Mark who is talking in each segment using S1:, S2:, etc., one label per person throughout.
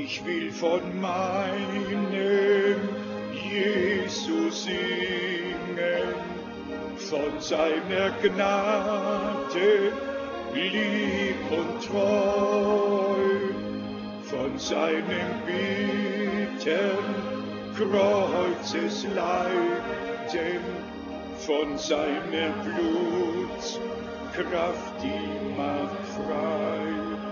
S1: Ich will von meinem Jesus singen, von seiner Gnade, lieb und treu, von seinem bittern Kreuzesleiden, von seiner Blutskraft, die macht frei.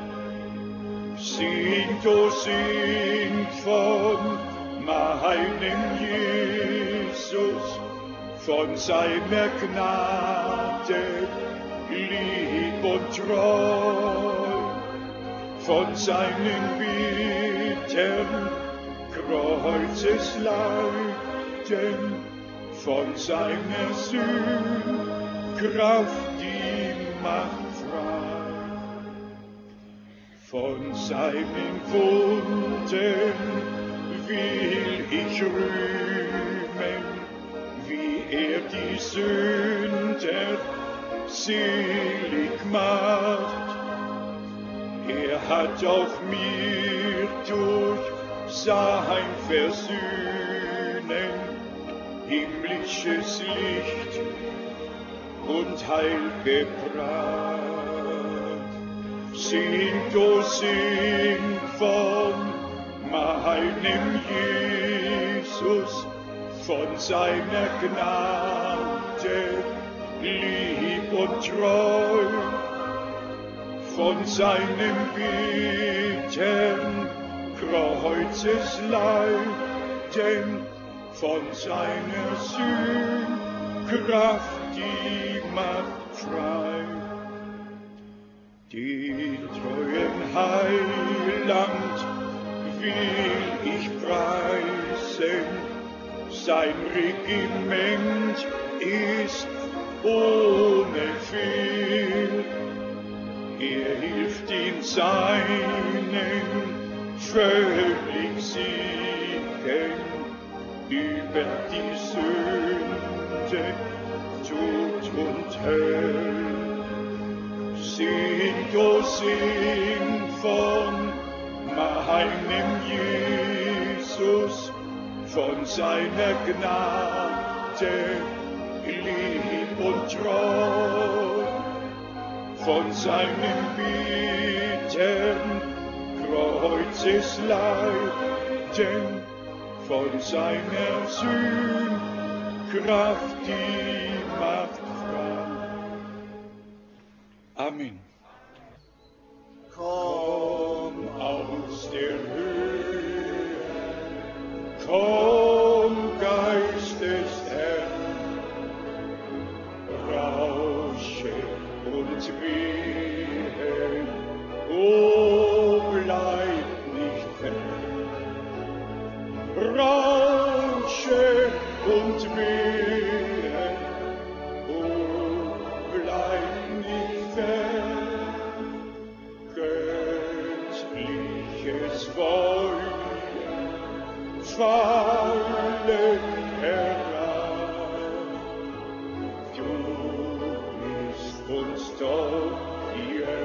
S1: Singt, o singt von meinem Jesus, von seiner Gnade, lieb und treu, von seinen bittern Kreuzesleiden, von seiner Sündkraft, die macht frei. Von seinen Wunden will ich rühmen, wie die Sünder selig macht. Hat auch mir durch sein Versöhnen himmlisches Licht und Heil gebracht. Singt, o singt von meinem Jesus, von seiner Gnade, lieb und treu, von seinem bittern Kreuzesleiden, von seiner Sündkraft, die macht frei. Die treuen Heiland will ich preisen, sein Regiment ist ohne Fehl. Hilft in seinen völlig Siegen über die Sünde, Tod und Hölle. Singt, o singt von meinem Jesus, von seiner Gnade, lieb und treu, von seinen bittern Kreuzesleiden, von seiner Sündkraft, die macht frei. Amen. Komm aus der Höhe, komm, Geist des Herrn, rausche und wehe, o bleib nicht fern. Rausche und wehe, o bleib nicht fern. Göttliches Feuer falle herab. Du bist uns doch hier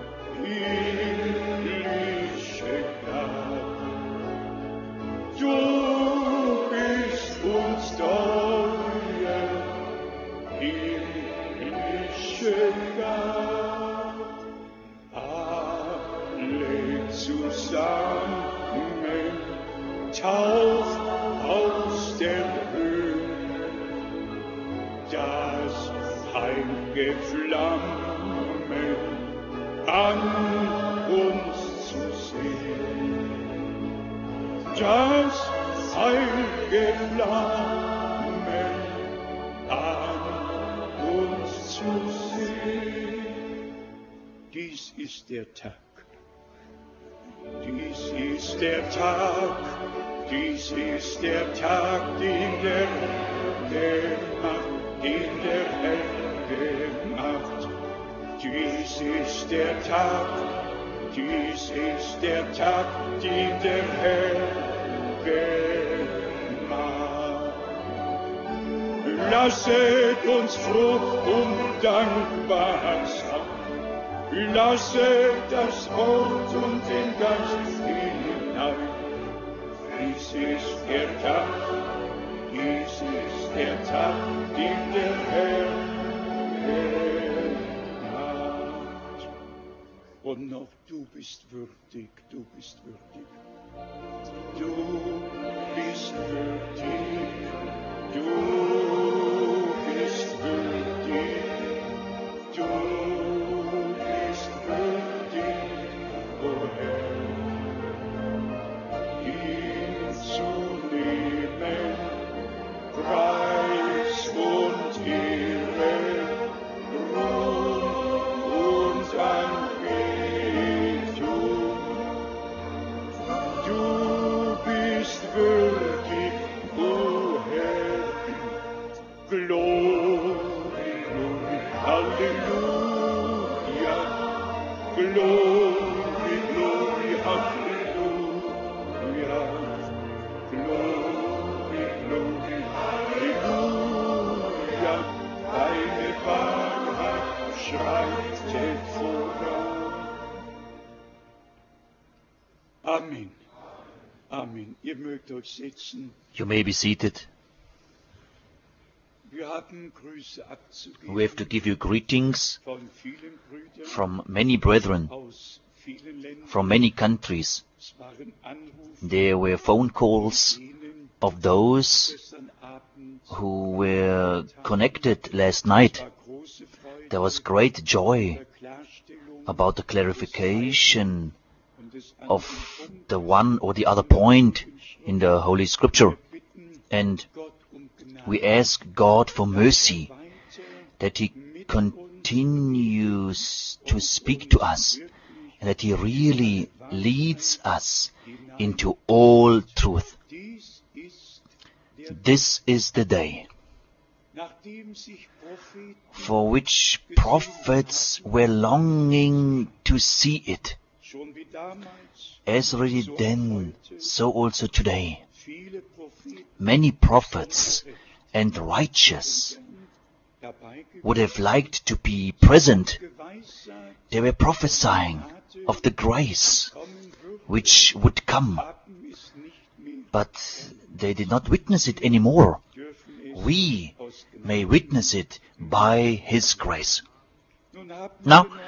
S1: himmlische Gnade. Du bist uns doch hier himmlische Gnade. Alle zusammen taucht aus der Höhe das heilige Flammen an uns zu sehen. Das heilige Flammen an uns zu sehen. Dies ist der Tag. Dies ist der Tag, dies ist der Tag, den der Herr gemacht. Dies ist der Tag, dies ist der Tag, den der Herr gemacht. Lasset uns froh und dankbar sein. Lasset das Wort und den Geist neu. Dies ist der Tag, den der Herr gemacht. Und noch du bist würdig, du bist würdig. Du bist würdig, du bist würdig, du bist würdig, o Herr, ihn zu nehmen, Preis und Ehre, Ruhm und Anbetung. Du bist würdig, o Herr, Glory, Glory, Halleluja, Glory, Glory, Halleluja, Glory, Glory, Halleluja, deine Wahrheit schreitet voran. Amen. Amen. Ihr mögt euch setzen.
S2: You may be seated.
S1: Wir haben Grüße abzugeben
S2: We have to give you greetings
S1: von vielen Brüdern
S2: from many brethren,
S1: aus vielen Ländern.
S2: from many countries.
S1: Es waren Anrufe
S2: There were phone calls
S1: denen
S2: of those
S1: gestern Abend.
S2: who were connected last night.
S1: War große Freude
S2: There was great joy
S1: der Klarstellung
S2: about the clarification
S1: und des
S2: of
S1: anderen
S2: the one or the other point in the Holy Scripture.
S1: Bitten
S2: And
S1: Gott um Gnade
S2: we ask God for mercy,
S1: weiter
S2: that He continues to speak to us, and that He really leads us into all truth.
S1: dies ist der
S2: This is the day
S1: nachdem sich Propheten
S2: for which prophets were longing to see it,
S1: schon wie damals
S2: as already then, so also today.
S1: viele Propheten
S2: Many prophets and righteous
S1: dabei
S2: would have liked to be present.
S1: geweissagt
S2: They were prophesying of the grace
S1: kommen würde,
S2: which would come,
S1: haben es nicht mehr,
S2: but they did not witness it anymore.
S1: dürfen es
S2: We
S1: aus Gnade.
S2: may witness it by His grace.
S1: Nun haben
S2: Now,
S1: wir noch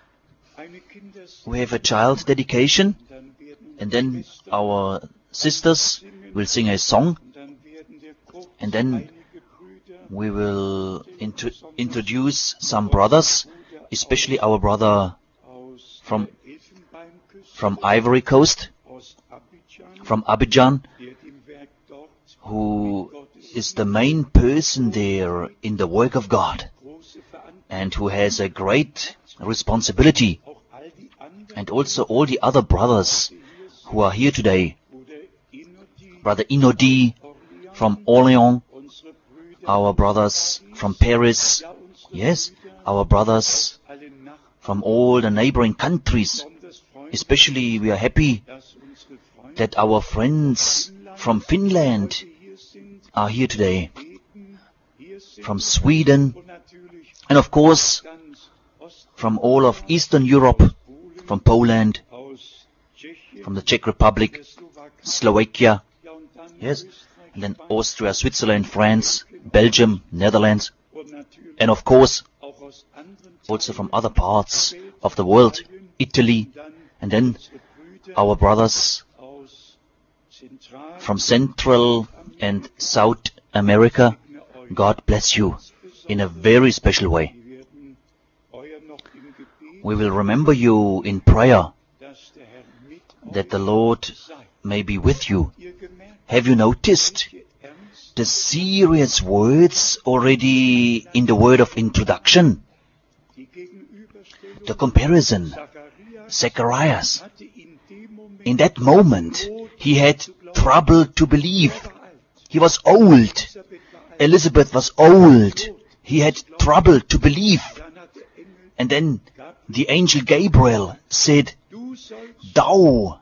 S1: eine Kinders,
S2: we have a child dedication,
S1: dann werden
S2: and then our sisters will sing a song,
S1: und dann werden der kurz
S2: and then
S1: einige Brüder
S2: we will introduce some brothers, especially our brother
S1: aus
S2: from
S1: der Elfenbeinküste,
S2: from Ivory Coast,
S1: aus Abidjan,
S2: from Abidjan,
S1: der dem Werk dort
S2: who is the main person there in the work of God,
S1: große Verantwortung,
S2: and who has a great responsibility,
S1: auch all die anderen,
S2: and also all the other brothers
S1: die hier sind,
S2: who are here today,
S1: Bruder Inodi,
S2: Brother Inodi
S1: Orleans,
S2: from Orléans,
S1: unsere Brüder,
S2: our brothers from Paris,
S1: ja, unsere
S2: yes,
S1: Brüder
S2: our brothers
S1: aus allen Nachbarn,
S2: from all the neighboring countries.
S1: besonders Freunde,
S2: Especially we are happy
S1: dass unsere Freunde
S2: that our friends from Finland
S1: heute hier sind,
S2: are here today,
S1: Schweden hier sind
S2: from Sweden,
S1: und natürlich
S2: and of course
S1: ganz Ost
S2: from all of Eastern Europe, from Poland,
S1: aus Tschechien,
S2: from the Czech Republic,
S1: der Slowakei,
S2: Slovakia,
S1: ja, und dann
S2: yes,
S1: Österreich,
S2: and then
S1: Spanien
S2: Austria, Switzerland, France, Belgium, Netherlands,
S1: und natürlich
S2: and of course
S1: auch aus anderen
S2: also from
S1: Teilen
S2: other parts of the world, Italy,
S1: dann
S2: and then
S1: unsere Brüder
S2: our brothers
S1: aus Zentral-
S2: from Central and South America. God bless you in a very special way.
S1: Wir werden euer noch im Gebet,
S2: We will remember you in prayer,
S1: dass der Herr mit
S2: that the
S1: euch
S2: Lord
S1: sei.
S2: may be with you.
S1: Ihr gemerkt,
S2: Have you noticed
S1: welche ernst
S2: the serious words already in the word of introduction?
S1: die Gegenüberstellung
S2: The comparison.
S1: Zacharias
S2: Zacharias,
S1: hatte in dem Moment
S2: in that moment, he had trouble to believe. He was old.
S1: Elisabeth war alt.
S2: Elizabeth was old. He had trouble to believe.
S1: Dann hat der Engel
S2: And then the angel Gabriel said,
S1: du sollst
S2: Thou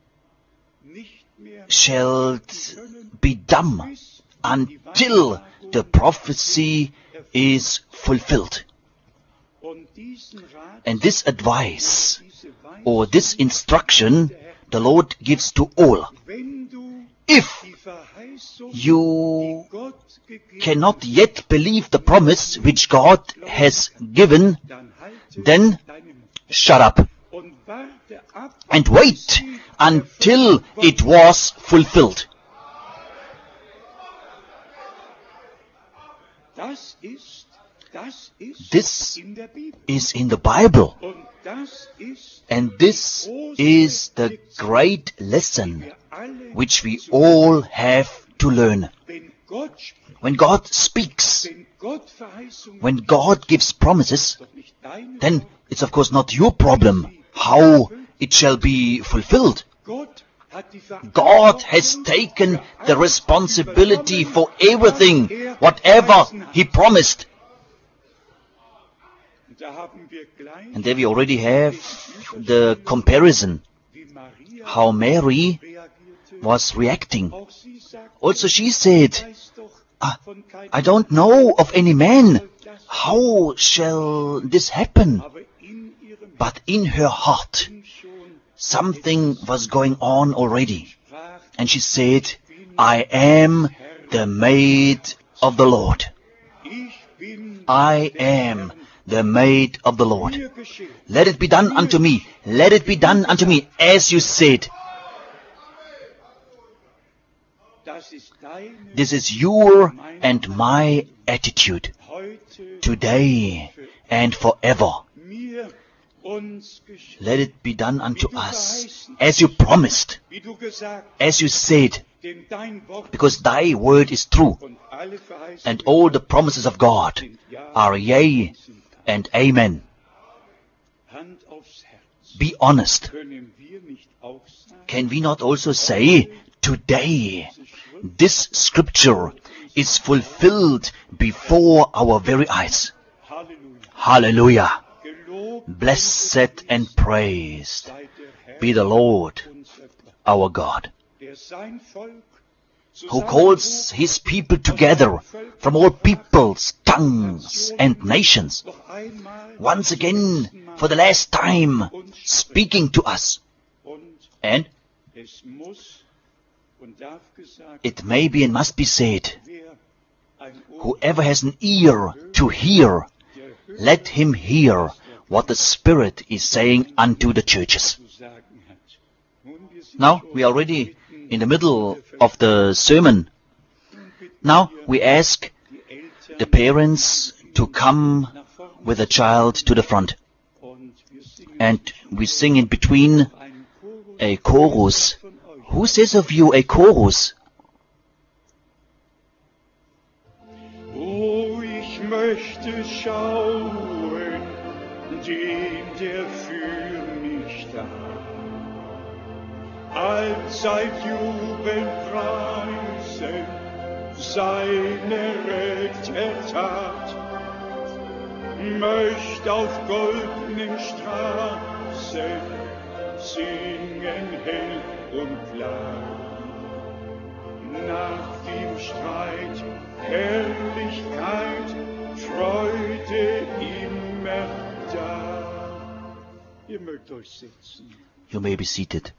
S1: nicht mehr
S2: shalt be dumb until the prophecy is fulfilled.
S1: und diesen Rat
S2: And this advice
S1: diese Weisung
S2: or this instruction the Lord gives to all.
S1: Wenn du
S2: If
S1: die Verheißung,
S2: you
S1: die Gott gegeben
S2: cannot yet believe the promise which God has given,
S1: dann halte
S2: then
S1: deinen Mund
S2: shut up
S1: und warte ab,
S2: and wait until it was fulfilled.
S1: Das ist
S2: This
S1: in der Bibel.
S2: is in the Bible,
S1: Und das ist
S2: and this is the great lesson
S1: wir alle,
S2: which we all have to learn.
S1: wenn Gott spricht,
S2: When God speaks,
S1: wenn Gott Verheißungen
S2: when God gives promises,
S1: doch nicht deine
S2: then
S1: Sorge.
S2: it's of course not your problem how it shall be fulfilled.
S1: Gott hat die Verantwortung
S2: God has taken the responsibility for everything, whatever He promised.
S1: Und da haben wir gleich,
S2: And there we already have the comparison,
S1: wie Maria
S2: how Mary
S1: reagierte.
S2: was reacting.
S1: Auch sie sagte,
S2: Also she said,
S1: weiß doch von keinem
S2: I don't know of any man. How shall this happen?
S1: aber in ihrem
S2: But in her heart,
S1: Herzen schon
S2: something was going on already.
S1: sprach,
S2: And she said, I am the maid of the Lord.
S1: ich bin
S2: I am the maid of the Lord.
S1: mir geschehen.
S2: Let it be done unto me. Let it be done unto me as you said.
S1: Das ist deine
S2: This is your and my attitude
S1: heute
S2: today and forever.
S1: mir uns geschehen.
S2: Let it be done unto us as you promised,
S1: Wie du gesagt,
S2: as you said,
S1: denn dein Wort
S2: because thy word is true,
S1: und alle Verheißungen
S2: and all the promises of God
S1: sind ja
S2: are yea and amen.
S1: Hand aufs Herz.
S2: Be honest.
S1: Können wir nicht auch sagen,
S2: Can we not also say, today this scripture is fulfilled before our very eyes?
S1: Halleluja,
S2: Hallelujah.
S1: gelobt
S2: Blessed and praised
S1: sei der Herr,
S2: be the Lord
S1: unser Gott,
S2: our God,
S1: der sein Volk
S2: who calls his people together from all peoples, tongues and nations,
S1: noch einmal
S2: once again for the last time speaking to us.
S1: und
S2: And
S1: es muss und darf gesagt,
S2: it may be and must be said,
S1: wer ein Ohr
S2: whoever has an ear to hear,
S1: der hört,
S2: let him hear what the Spirit is saying unto the churches.
S1: zu sagen hat. Nun, wir sind
S2: Now
S1: schon
S2: we are already in the middle of the sermon. Now we ask
S1: die Eltern
S2: the parents to come
S1: nach vorne
S2: with the child to the front,
S1: und wir singen
S2: and we sing in between
S1: einen Chorus
S2: a chorus.
S1: von euch.
S2: Who says of you a chorus?
S1: Oh, ich möchte schauen, den, der für mich da, allzeit jubelnd preisen, seine Rettertat, möcht auf goldenen Straßen singen hell und klar. Nach dem Streit Herrlichkeit, Freude immer da. Ihr mögt euch setzen.
S2: You may be seated.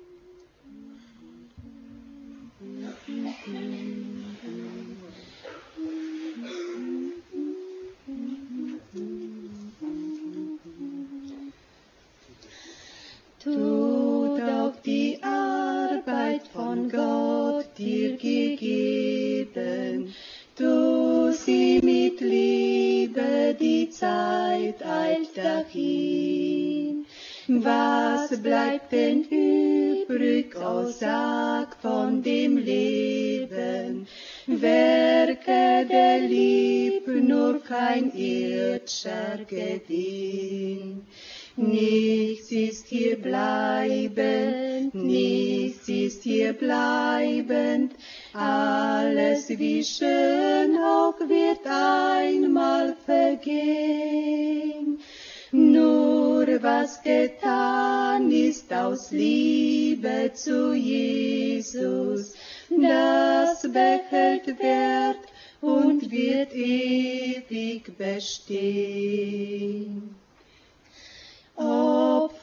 S3: Tut auch die Arbeit von Gott dir gegeben, tu sie mit Liebe, die Zeit eilt dahin. Was bleibt denn übrig, oh sag von dem Leben? Werke der Liebe, nur kein irdischer Gewinn. Nichts ist hier bleibend, nichts ist hier bleibend, alles wie schön auch wird einmal vergehen. Nur was getan ist aus Liebe zu Jesus, das behält Wert und wird ewig bestehen. Opfer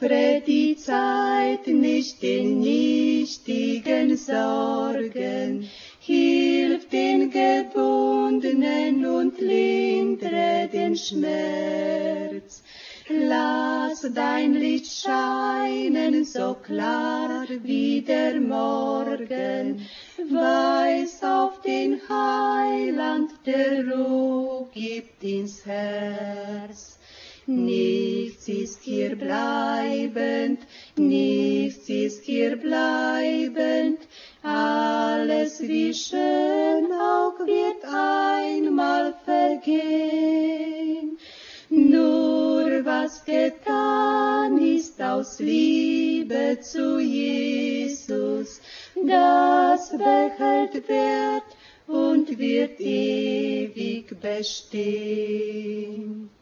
S3: opfere die Zeit nicht den nichtigen Sorgen, hilf den Gebundenen und lindre den Schmerz. Lass dein Licht scheinen, so klar wie der Morgen, weis auf den Heiland, der Ruhe gibt ins Herz. Nichts ist hier bleibend, nichts ist hier bleibend, alles wie schön auch wird einmal vergehen. Nur was getan ist aus Liebe zu Jesus, das behält Wert und wird ewig bestehen.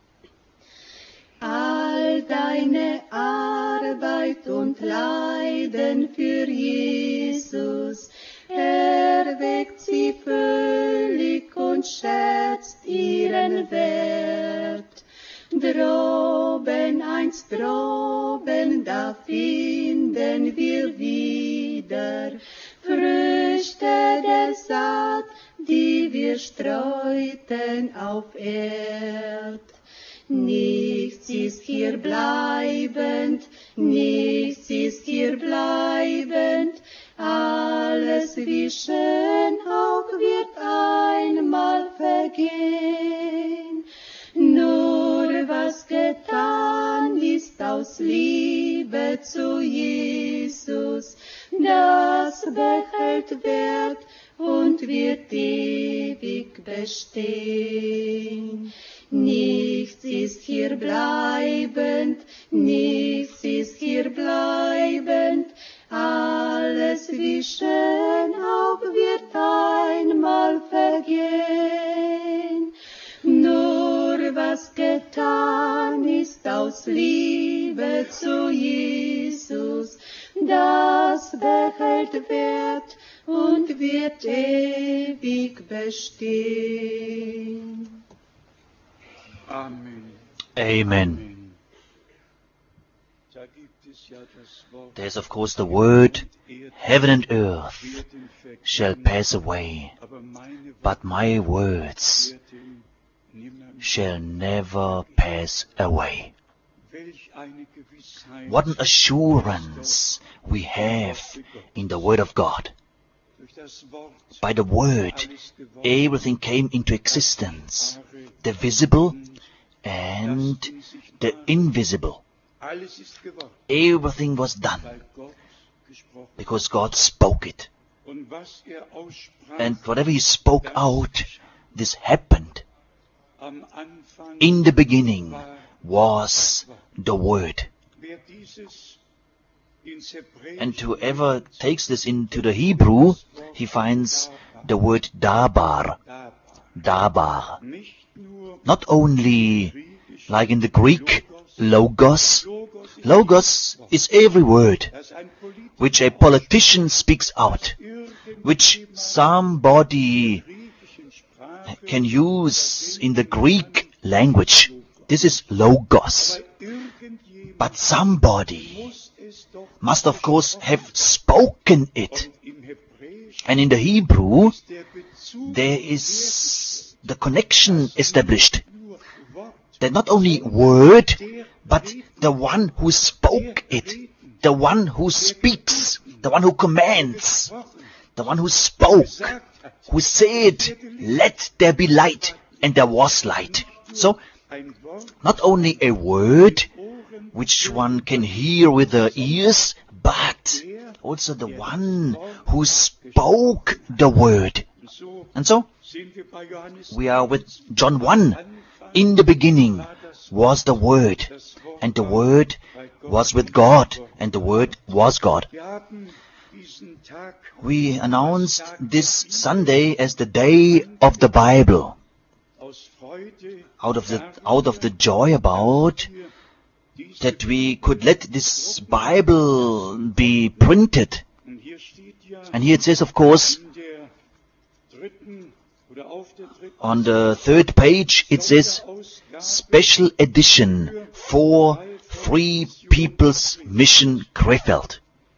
S3: All deine Arbeit und Leiden für Jesus erweckt sie völlig und schätzt ihren Wert. Droben, einst droben, da finden wir wieder Früchte der Saat, die wir streuten auf Erd. Nichts ist hier bleibend, nichts ist hier bleibend, alles wie schön auch wird einmal vergehen. Nur was getan ist aus Liebe zu Jesus, das behält Wert und wird ewig bestehen. Nichts ist hier bleibend, nichts ist hier bleibend, alles wie schön auch wird einmal vergehen. Nur was getan ist aus Liebe zu Jesus, das behält Wert und wird ewig bestehen.
S1: Amen.
S2: Amen. There's of course the word, heaven and earth shall pass away, but my words shall never pass away. What an assurance we have in the Word of God. By the Word, everything came into existence, the visible and the invisible. Everything was done because God spoke it. And whatever He spoke out, this happened. In the beginning was the Word. And whoever takes this into the Hebrew, he finds the word dabar. Dabar. Not only like in the Greek, logos. Logos is every word which a politician speaks out, which somebody can use in the Greek language. This is logos. But somebody must of course have spoken it. And in the Hebrew, there is the connection established. That not only word, but the one who spoke it, the one who speaks, the one who commands, the one who spoke, who said, let there be light, and there was light. So, not only a word, which one can hear with the ears, but also the one who spoke the word. And so, we are with John 1. In the beginning was the Word, and the Word was with God, and the Word was God. We announced this Sunday as the day of the Bible. Out of the joy about that we could let this Bible be printed. And here it says, of course, on the third page, it says, special edition for Free People's Mission Krefeld.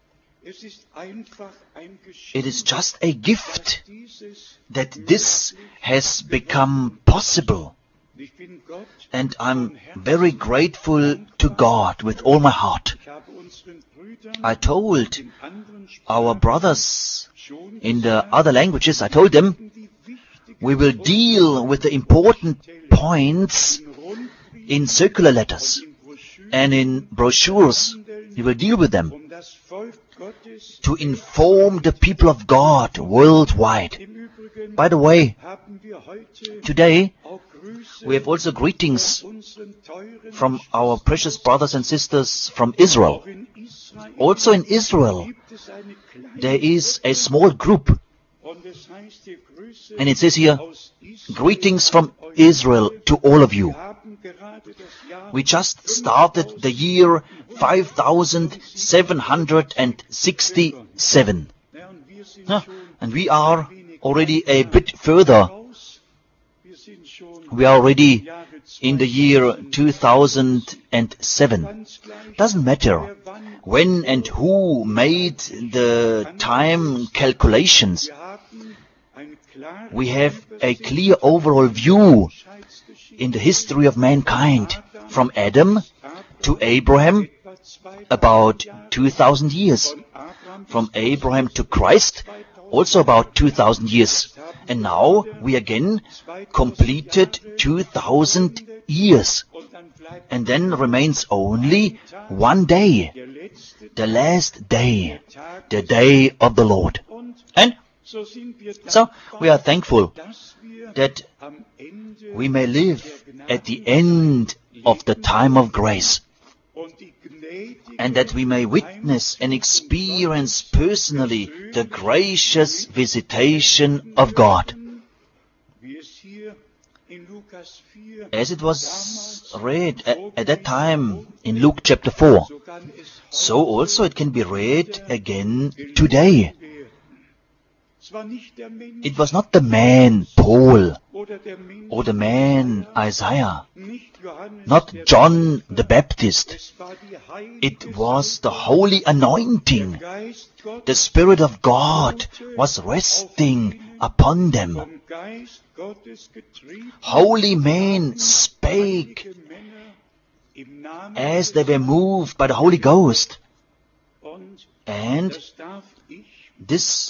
S2: It is just a gift that this has become possible. And I'm very grateful to God with all my heart. I told our brothers in the other languages, I told them, we will deal with the important points in circular letters and in brochures. We will deal with them to inform the people of God worldwide. By the way, today we have also greetings from our precious brothers and sisters from Israel. Also in Israel, there is a small group, and it says here, greetings from Israel to all of you. We just started the year 5767. And we are already a bit further. We are already in the year 2007. Doesn't matter when and who made the time calculations. We have a clear overall view in the history of mankind, from Adam to Abraham, about 2000 years. From Abraham to Christ, also about 2000 years. And now we again completed 2000 years. And then remains only one day, the last day, the day of the Lord. And so we are thankful that we may live at the end of the time of grace, and that we may witness and experience personally the gracious visitation of God. As it was read at that time in Luke chapter 4, so also it can be read again today. It was not the man Paul or the man Isaiah, not John the Baptist. It was the holy anointing. The Spirit of God was resting upon them. Holy men spake as they were moved by the Holy Ghost. And this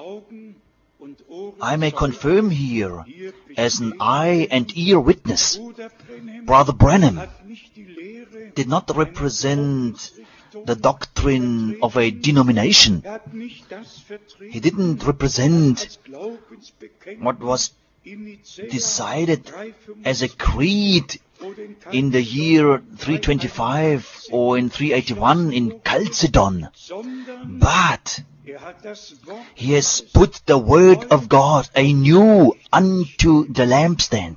S2: I may confirm here as an eye and ear witness. Brother Branham did not represent the doctrine of a denomination. He didn't represent what was decided as a creed in the year 325 or in 381 in Chalcedon. But he has put the word of God anew unto the lampstand,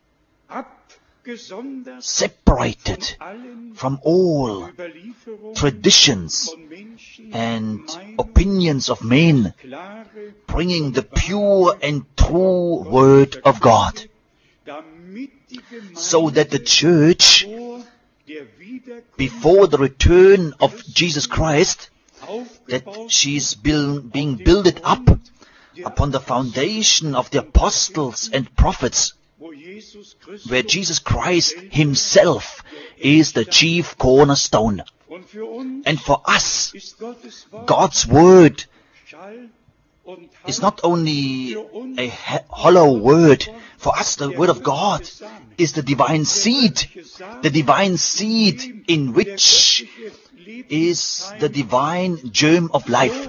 S2: separated from all traditions and opinions of men, bringing the pure and true word of God, so that the church, before the return of Jesus Christ, that she is being built up upon the foundation of the apostles and prophets, where Jesus Christ himself is the chief cornerstone. And for us, God's word is not only a hollow word. For us, the word of God is the divine seed in which is the divine germ of life.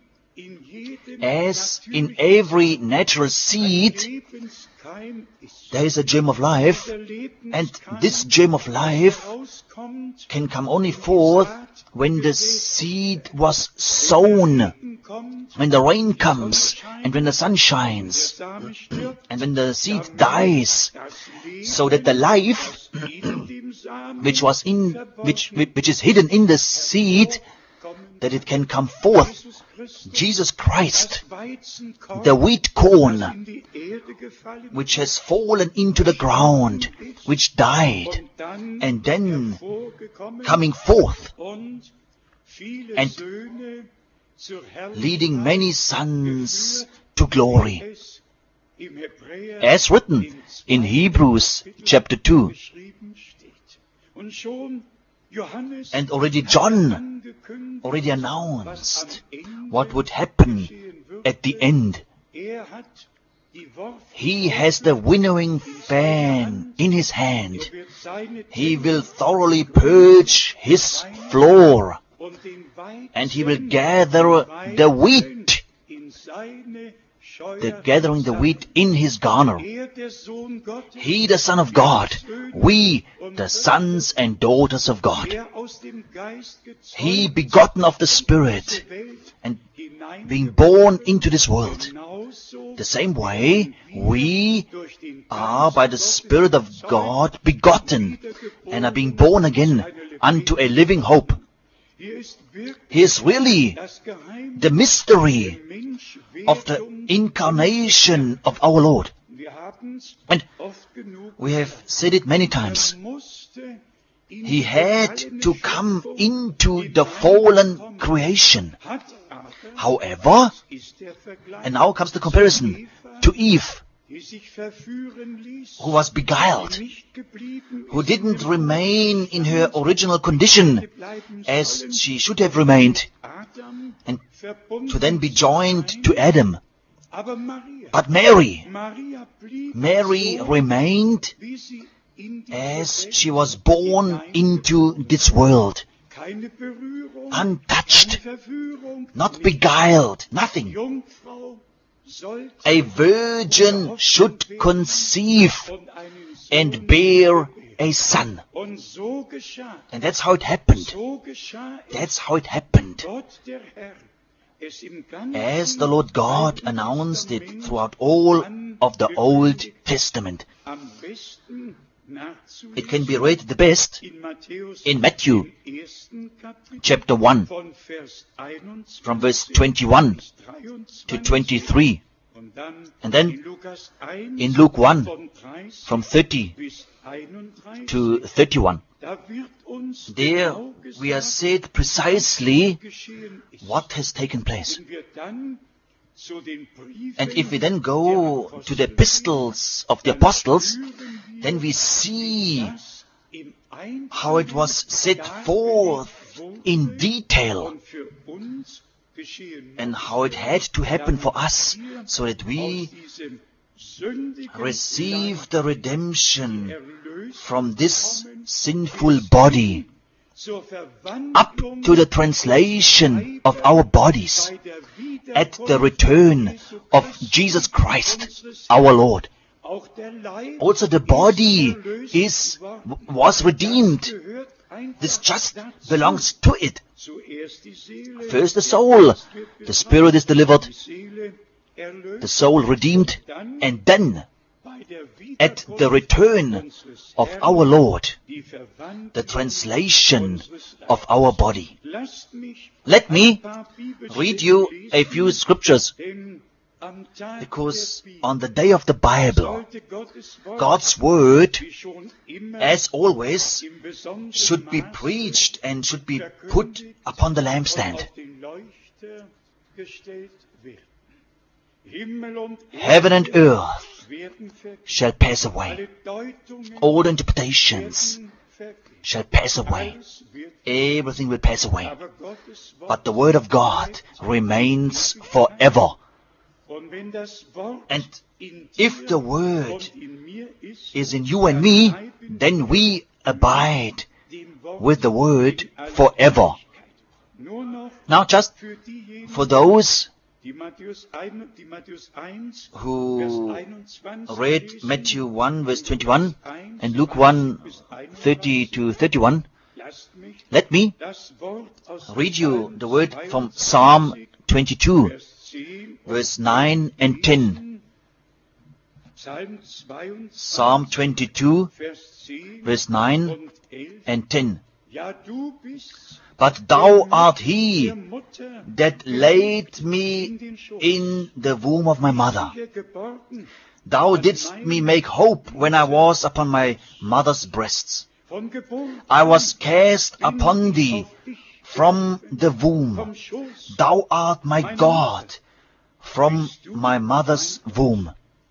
S2: As in every natural seed, there is a germ of life, and this germ of life can come only forth when the seed was sown, when the rain comes, and when the sun shines, and when the seed dies, so that the life which is hidden in the seed, that it can come forth. Jesus Christ, the wheat corn, which has fallen into the ground, which died, and then coming forth and leading many sons to glory. As written in Hebrews chapter 2. And already John already announced what would happen at the end. He has the winnowing fan in his hand. He will thoroughly purge his floor, and he will gather the wheat, gathering the wheat in his garner. He, the Son of God, we, the sons and daughters of God. He, begotten of the Spirit, and being born into this world. The same way, we are by the Spirit of God begotten, and are being born again unto a living hope. He is really the mystery of the incarnation of our Lord. And we have said it many times. He had to come into the fallen creation. However, and now comes the comparison to Eve, who was beguiled, who didn't remain in her original condition as she should have remained, and to then be joined to Adam. But Mary remained as she was born into this world, untouched, not beguiled, nothing. A virgin should conceive and bear a son. And that's how it happened. That's how it happened. As the Lord God announced it throughout all of the Old Testament. It can be read the best in Matthew chapter 1 from verse 21 to 23, and then in Luke 1 from 30 to 31. There we are said precisely what has taken place. And if we then go to the epistles of the apostles, then we see how it was set forth in detail and how it had to happen for us so that we receive the redemption from this sinful body up to the translation of our bodies at the return of Jesus Christ, our Lord. Also the body was redeemed. This just belongs to it. First the soul, the spirit is delivered, the soul redeemed, and then at the return of our Lord, the translation of our body. Let me read you a few scriptures, because on the day of the Bible, God's Word, as always, should be preached and should be put upon the lampstand. Heaven and earth shall pass away. All interpretations shall pass away. Everything will pass away. But the Word of God remains forever. And if the Word is in you and me, then we abide with the Word forever. Now just for those who read Matthew 1 verse 21 and Luke 1 30 to 31, let me read you the word from Psalm 22 verse 9 and 10. Psalm 22 verse 9 and 10.
S1: Ja, du bist
S2: but thou art he
S1: der Mutter
S2: that laid me in the womb of my mother.
S1: sicher geborgen,
S2: Thou didst me make hope when I was upon my mother's breasts.
S1: von Geburt
S2: I was cast
S1: bin
S2: upon
S1: ich
S2: thee
S1: auf dich
S2: from
S1: gerufen,
S2: the womb.
S1: vom Schoß.
S2: Thou art my God from my mother's womb.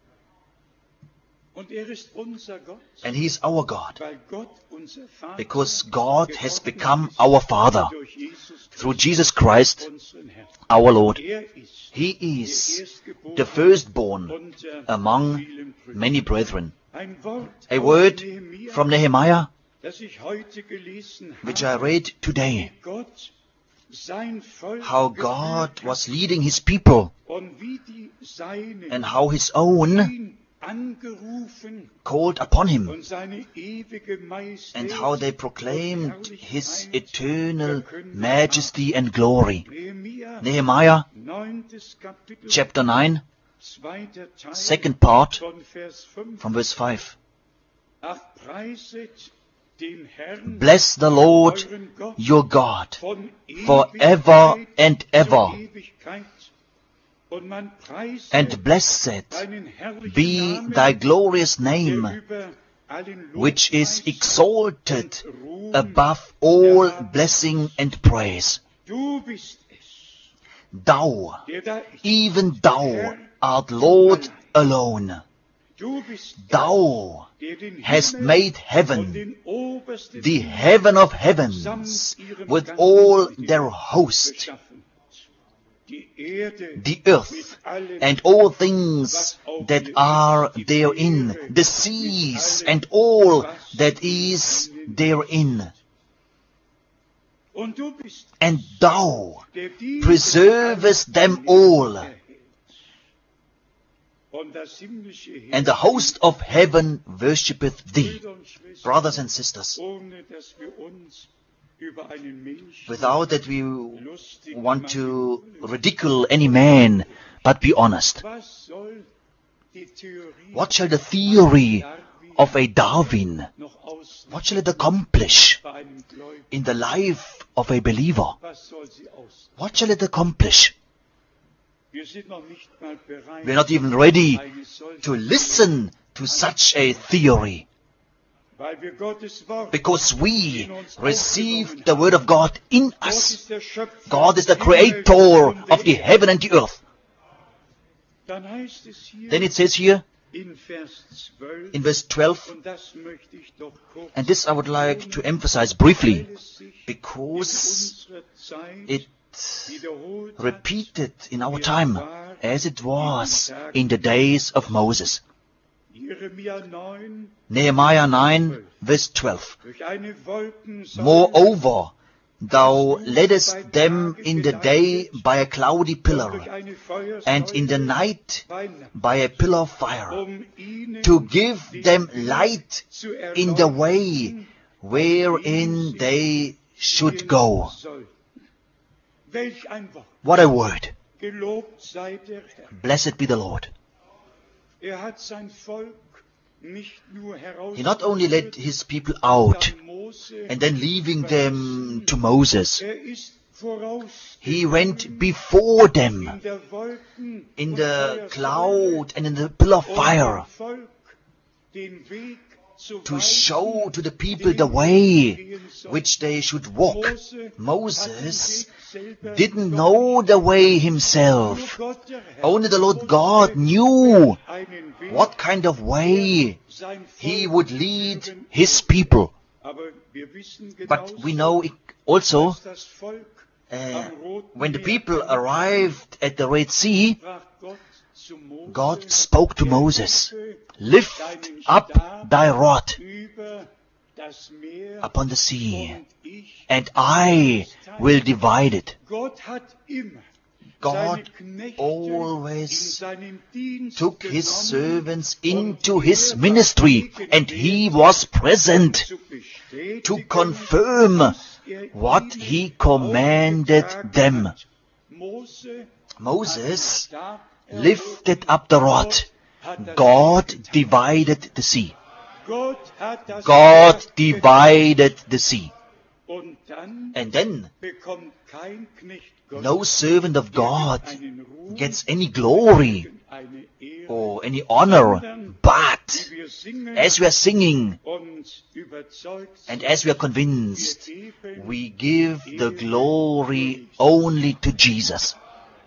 S1: Und ist unser Gott,
S2: And he is our God,
S1: weil Gott unser Vater
S2: because God has
S1: geworden
S2: become
S1: ist
S2: our Father
S1: durch Jesus
S2: through Jesus Christ,
S1: unseren Herrn.
S2: our Lord.
S1: Ist
S2: He is
S1: Erstgeborene
S2: the firstborn
S1: unter
S2: among
S1: vielen Brüdern.
S2: many brethren.
S1: Ein Wort
S2: A
S1: aus
S2: word
S1: Nehemia,
S2: from Nehemiah,
S1: das ich heute gelesen
S2: which I
S1: habe,
S2: read today,
S1: wie Gott sein Volk
S2: how
S1: geführt
S2: God
S1: hat
S2: was leading his people
S1: und wie die Seinen
S2: and how his own
S1: ihn angerufen
S2: called upon him,
S1: und seine ewige Majestät
S2: and how they
S1: und
S2: proclaimed his
S1: Herrlichkeit
S2: eternal
S1: verkündet
S2: majesty and glory.
S1: Nehemia,
S2: Nehemiah
S1: 9. Kapitel,
S2: chapter 9,
S1: zweiter Teil,
S2: second part
S1: von Vers 5.
S2: from verse 5.
S1: Ach, preiset den Herrn,
S2: Bless the Lord
S1: euren Gott,
S2: your God
S1: von
S2: forever
S1: Ewigkeit
S2: and
S1: zu
S2: ever,
S1: Ewigkeit. Und man preise
S2: and blessed
S1: deinen herrlichen
S2: be
S1: Namen,
S2: thy glorious
S1: der
S2: name,
S1: über allen
S2: which is
S1: Lobpreis
S2: exalted
S1: und Ruhm
S2: above all
S1: erhaben
S2: blessing and praise.
S1: Du bist es,
S2: Thou,
S1: der da ist.
S2: even thou, art Lord alone.
S1: Du bist
S2: Thou
S1: der den
S2: hast
S1: Himmel
S2: made
S1: und
S2: heaven,
S1: den obersten
S2: the
S1: Himmel
S2: heaven of heavens, with all their host,
S1: geschaffen hat. Die Erde
S2: the earth,
S1: mit allem,
S2: and all things that are therein, the seas, and all that is therein.
S1: und du bist
S2: And thou
S1: der die
S2: preservest them all,
S1: erhält. Und das himmlische Heer,
S2: and the host of heaven worshipeth thee.
S1: Brüder und Schwestern,
S2: Brothers and sisters,
S1: ohne dass wir uns über einen Menschen
S2: without that we
S1: lustig
S2: want
S1: machen
S2: to
S1: wollen,
S2: ridicule any man, but be honest.
S1: was soll die Theorie
S2: What shall the theory
S1: Darwin
S2: of a Darwin,
S1: noch ausrichten
S2: what shall it accomplish
S1: bei einem Gläubigen?
S2: in the life of a believer?
S1: Was soll sie ausrichten?
S2: What shall it accomplish?
S1: Wir sind noch nicht mal bereit,
S2: We're not even ready
S1: eine solche,
S2: to listen to such a theory,
S1: weil wir Gottes Wort,
S2: because we received the word of God in
S1: Gott
S2: us.
S1: ist der Schöpfer
S2: God is the
S1: des Himmels
S2: creator
S1: und
S2: of the
S1: der
S2: heaven and the earth.
S1: Dann heißt es hier
S2: Then it says here
S1: in Vers 12,
S2: in verse 12,
S1: und das möchte ich doch kurz
S2: and this I would like to emphasize briefly,
S1: weil es sich
S2: because
S1: in unserer Zeit
S2: it
S1: wiederholt hat.
S2: repeated in our time as it was in the days of Moses.
S1: Jeremia 9,
S2: Nehemiah 9 verse 12.
S1: durch eine Wolkensäule
S2: Moreover, thou leddest them in the day by a cloudy
S1: und durch
S2: pillar,
S1: eine Feuersäule
S2: and in the night
S1: bei Nacht,
S2: by a pillar of fire,
S1: ihnen
S2: to give
S1: den
S2: them
S1: Weg
S2: light
S1: zu
S2: in the
S1: erleuchten,
S2: way wherein they should go.
S1: sollten. Welch ein Wort.
S2: What a word.
S1: Gelobt sei der Herr.
S2: Blessed be the Lord.
S1: Hat sein Volk nicht nur
S2: He not only led his people out
S1: Mose,
S2: and then leaving them to Moses,
S1: ist voraus
S2: he went before them
S1: in der Wolken
S2: in
S1: und
S2: the
S1: Feuersäule
S2: cloud and in the pillar of
S1: und
S2: fire
S1: dem Volk den Weg zu
S2: to
S1: weisen,
S2: show to the people
S1: den
S2: the
S1: sie
S2: way
S1: gehen sollten.
S2: which they should walk.
S1: Mose
S2: Moses
S1: hat den Weg selber
S2: didn't
S1: noch
S2: know
S1: nicht.
S2: the way
S1: Nur
S2: himself.
S1: Gott, der Herr,
S2: Only the Lord
S1: wusste,
S2: God knew
S1: einen Weg,
S2: what kind of way
S1: sein
S2: he
S1: Volk
S2: would
S1: führen
S2: lead his people.
S1: Aber wir wissen
S2: But we
S1: genauso,
S2: know also
S1: dass das Volk am Roten
S2: when the
S1: Meer
S2: people arrived at the Red Sea,
S1: sprach Gott zu Mose,
S2: God spoke to Moses,
S1: erhebe
S2: lift
S1: deinen
S2: up
S1: Stab
S2: thy rod
S1: über das Meer
S2: upon the sea,
S1: und ich
S2: and I will divide it.
S1: Gott hat immer
S2: God
S1: seine Knechte
S2: always
S1: in seinen Dienst
S2: took his
S1: genommen,
S2: servants
S1: und
S2: into his
S1: er
S2: ministry,
S1: war
S2: and he was present
S1: zu bestätigen,
S2: to confirm
S1: was er
S2: what
S1: ihnen
S2: he commanded
S1: aufgetragen
S2: them.
S1: hat. Mose
S2: Moses
S1: hat den Stab
S2: lifted up the rod. God divided the sea.
S1: Gott hat das
S2: God
S1: Meer
S2: divided the sea.
S1: Und dann
S2: And then
S1: bekommt kein Knecht Gottes
S2: no servant of God
S1: einen Ruhm,
S2: gets any glory
S1: eine Ehre,
S2: or any honor, but
S1: wir singen
S2: as we are singing
S1: und überzeugt
S2: and
S1: sind,
S2: as we are convinced,
S1: wir geben
S2: we give the glory only to Jesus.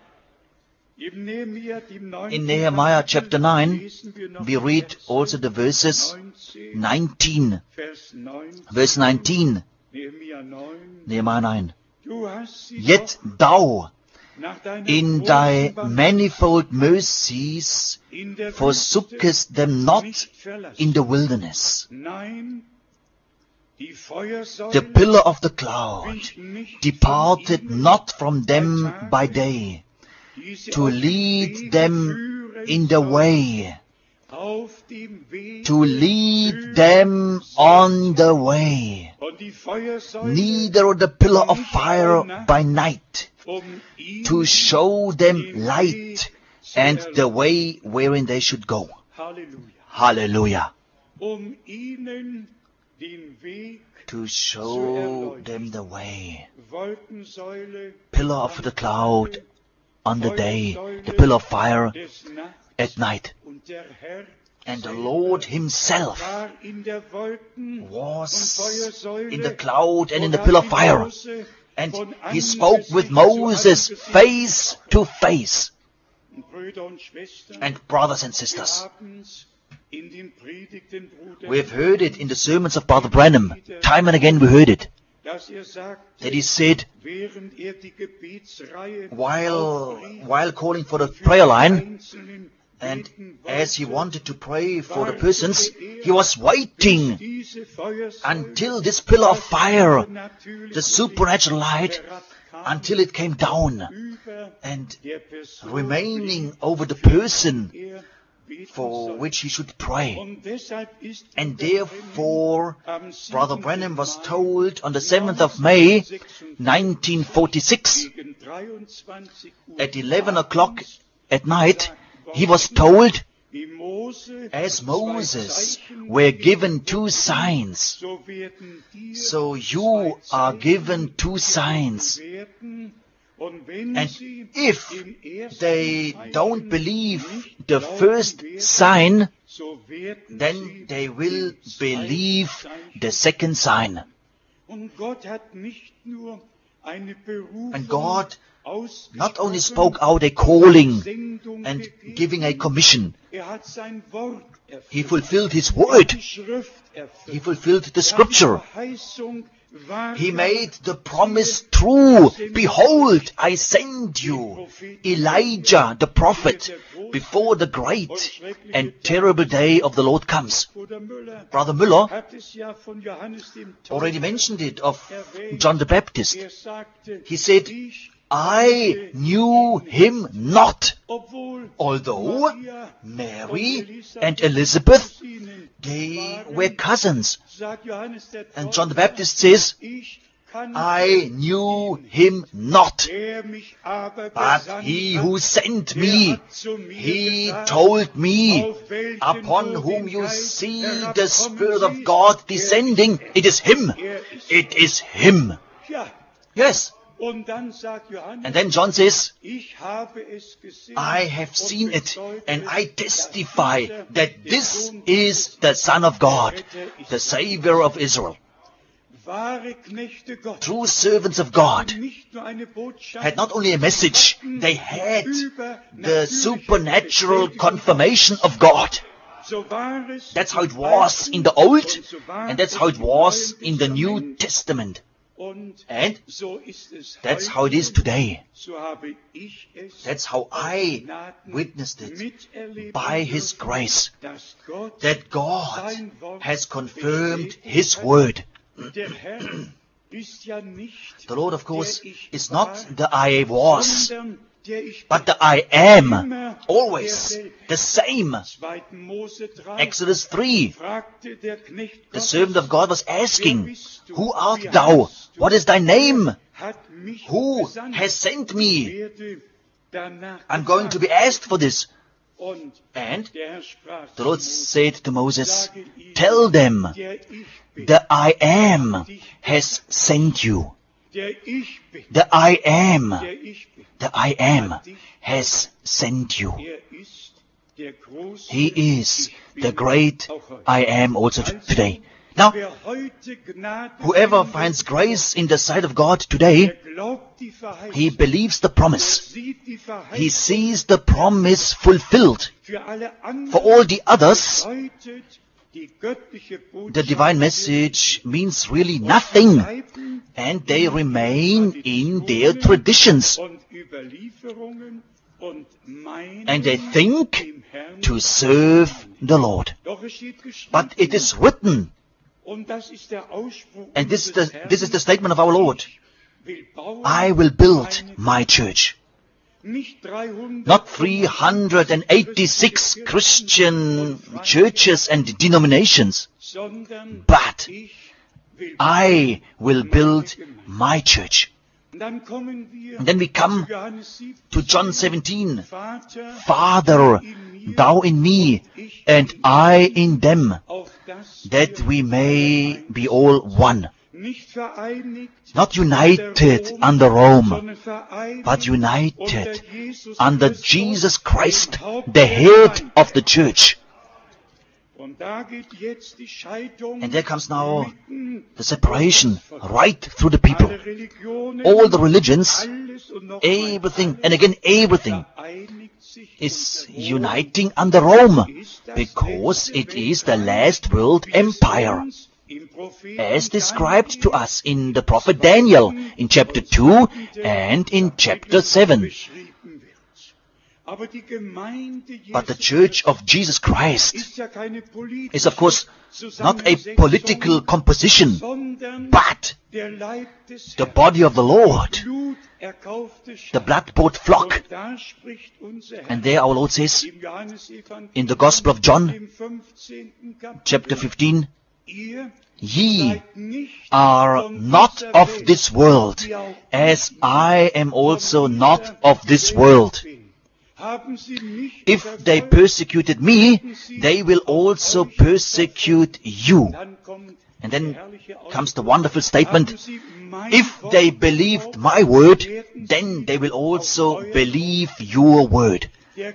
S1: im Nehemiah, dem 9.
S2: In Nehemiah chapter 9,
S1: lesen wir noch
S2: we read also the verses 19,
S1: Vers 9,
S2: verse 19,
S1: Nehemiah 9.
S2: Nehemiah 9.
S1: Du hast sie
S2: Yet
S1: doch
S2: thou,
S1: nach deiner
S2: in
S1: großen
S2: thy
S1: Barmherzigkeit
S2: manifold mercies,
S1: in der
S2: forsookest
S1: Wüste
S2: them not
S1: nicht verlassen.
S2: in the wilderness.
S1: Nein, die Feuersäule
S2: The pillar of the cloud
S1: wich nicht
S2: departed
S1: von ihnen
S2: not from
S1: bei
S2: them
S1: Tage,
S2: by day,
S1: die sie
S2: to
S1: auf dem
S2: lead
S1: Wege
S2: them
S1: führen
S2: in the
S1: sollen.
S2: way,
S1: Auf dem Wege
S2: to lead
S1: führen
S2: them
S1: sollen.
S2: on the way.
S1: Und die Feuersäule
S2: Neither the pillar of fire by night,
S1: ihnen
S2: to show them
S1: den
S2: light
S1: Weg zu
S2: and the
S1: erleuchten.
S2: way wherein they should go.
S1: Halleluja.
S2: Hallelujah.
S1: Ihnen den Weg,
S2: To show them the way.
S1: Wolkensäule
S2: Pillar of the cloud on the day, the pillar of fire
S1: des Nachts.
S2: at night.
S1: Und der Herr
S2: And the Lord himself
S1: war in der Wolken- und
S2: was
S1: Feuersäule
S2: in the cloud and in the
S1: und
S2: pillar
S1: hat
S2: of
S1: die
S2: fire.
S1: Mose
S2: And
S1: von
S2: he spoke with
S1: Angesicht zu
S2: Moses
S1: Angesicht.
S2: face to face.
S1: Und Brüder und Schwestern,
S2: And brothers and
S1: wir
S2: sisters,
S1: haben's in den Predigten Bruder,
S2: we've heard it in the sermons of Brother Branham. Time and again we heard it.
S1: dass sagt,
S2: That he said,
S1: während die Gebetsreihe
S2: while calling for the prayer line, and as he wanted to pray for the persons, he was waiting until this pillar of fire, the supernatural light, until it came down and remaining over the person for which he should pray. And therefore, Brother Branham was told on the 7th of May, 1946, at 11 o'clock at night, he was told, as Moses were given 2 signs, so you are given 2 signs. And if they don't believe the first sign, then they will believe the second sign. And God not only spoke out a calling and giving a commission, he fulfilled his word. He fulfilled the scripture. He made the promise true. Behold, I send you Elijah the prophet before the great and terrible day of the Lord comes. Brother Müller already mentioned it of John the Baptist. He said, I knew him not, although Mary and Elizabeth, they were cousins. And John the Baptist says, I knew him not, but he who sent me, he told me, upon whom you see the Spirit of God descending, it is him. It is him. Yes. And then John says, I have seen it, and I testify that this is the Son of God, the Savior of Israel. True servants of God had not only a message, they had the supernatural confirmation of God. That's how it was in the Old, and that's how it was in the New Testament. And that's how it is today. That's how I witnessed it by His grace, that God has confirmed His word. The Lord, of course, is not the I was, but the I am, always the same. Exodus 3, the servant of God was asking, who art thou? What is thy name? Who has sent me? I'm going to be asked for this. And the Lord said to Moses, tell them, the I Am has sent you. The I Am has sent you. He is the great I Am also today. Now, whoever finds grace in the sight of God today, he believes the promise. He sees the promise fulfilled. For all the others, the divine message means really nothing, and they remain in their traditions. And they think to serve the Lord. But it is written, and this is the statement of our Lord, I will build my church. Not 386 Christian churches and denominations, but I will build my church. And then we come to John 17. Father, thou in me, and I in them, that we may be all one. Not united under Rome, but united under Jesus Christ, the head of the church. And there comes now the separation right through the people. All the religions, everything, and again everything, is uniting under Rome, because it is the last world empire, as described to us in the prophet Daniel, in chapter 2 and in chapter 7. But the Church of Jesus Christ is, of course, not a political composition, but the body of the Lord, the blood-bought flock. And there our Lord says, in the Gospel of John, chapter 15, ye are not of this world, as I am also not of this world. If they persecuted me, they will also persecute you. And then comes the wonderful statement, if they believed my word, then they will also believe your word.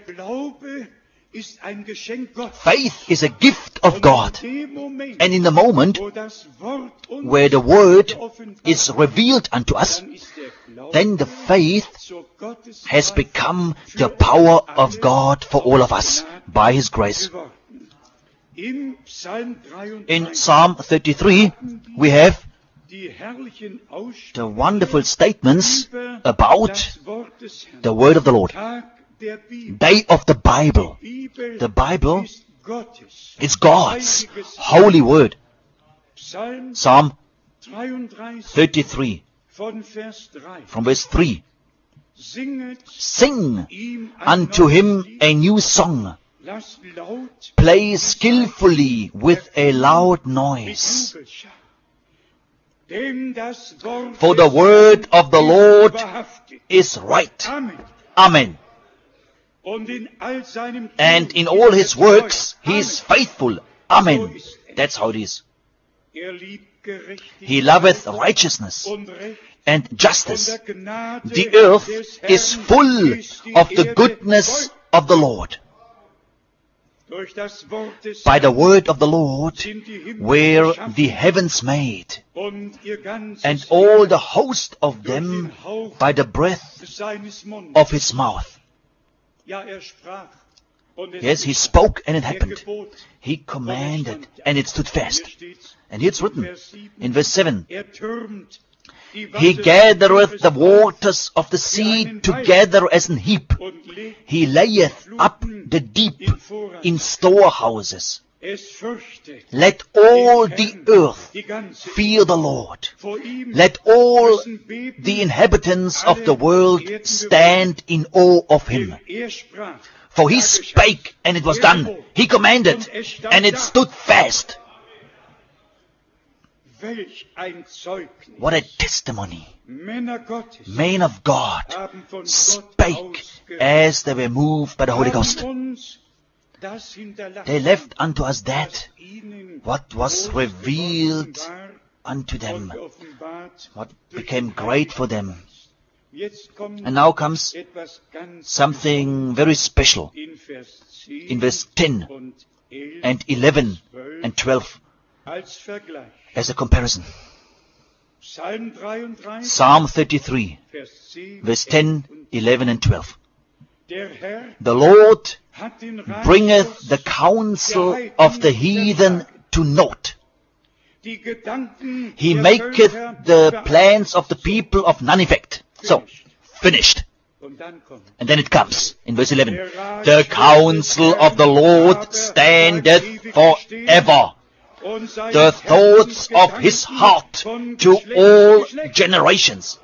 S2: Faith is a gift of God. And in the moment where the word is revealed unto us, then the faith has become the power of God for all of us by His grace. In Psalm 33, we have the wonderful statements about the word of the Lord. Day of the Bible. The Bible is God's holy word. Psalm 33, from verse 3. Sing unto him a new song. Play skillfully with a loud noise. For the word of the Lord is right. Amen. And in all his works, he is faithful. Amen. That's how it is. He loveth righteousness and justice. The earth is full of the goodness of the Lord. By the word of the Lord were the heavens made, and all the host of them by the breath of his mouth. Yes, he spoke and it happened. He commanded and it stood fast. And here it's written in verse 7. He gathereth the waters of the sea together as an heap. He layeth up the deep in storehouses. Let all the earth fear the Lord. Let all the inhabitants of the world stand in awe of him. For he spake, and it was done. He commanded, and it stood fast.
S1: Welch ein Zeugnis.
S2: What a testimony.
S1: Männer Gottes
S2: Men of God
S1: haben von Gott
S2: spake
S1: ausgehört,
S2: as they were moved by the Holy
S1: haben
S2: Ghost.
S1: uns das hinterlassen,
S2: They left unto us that
S1: was ihnen
S2: what was
S1: groß
S2: revealed
S1: geworden
S2: unto
S1: war
S2: them,
S1: und geoffenbart
S2: what
S1: durch
S2: became
S1: den
S2: great
S1: Heiligen
S2: for them.
S1: Geist. Jetzt kommt
S2: And now comes
S1: etwas ganz
S2: something very special
S1: in Vers 10
S2: in verse 10
S1: und 11
S2: and 11 and 12
S1: als Vergleich.
S2: as a comparison.
S1: Psalm 33,
S2: Psalm 33,
S1: Vers 10,
S2: verse 10, 11 and 12.
S1: Der Herr
S2: The Lord
S1: hat den
S2: bringeth
S1: Ratschluss
S2: the counsel of the heathen to naught.
S1: die Gedanken
S2: He
S1: der
S2: maketh
S1: Völker
S2: the plans of the people of none effect. So, finished.
S1: Und dann kommt
S2: And then it comes in verse 11. The counsel of the Lord standeth forever,
S1: und seine
S2: the thoughts of his
S1: Gedanken
S2: heart
S1: von
S2: to
S1: Geschlecht
S2: all
S1: zu Geschlecht.
S2: generations.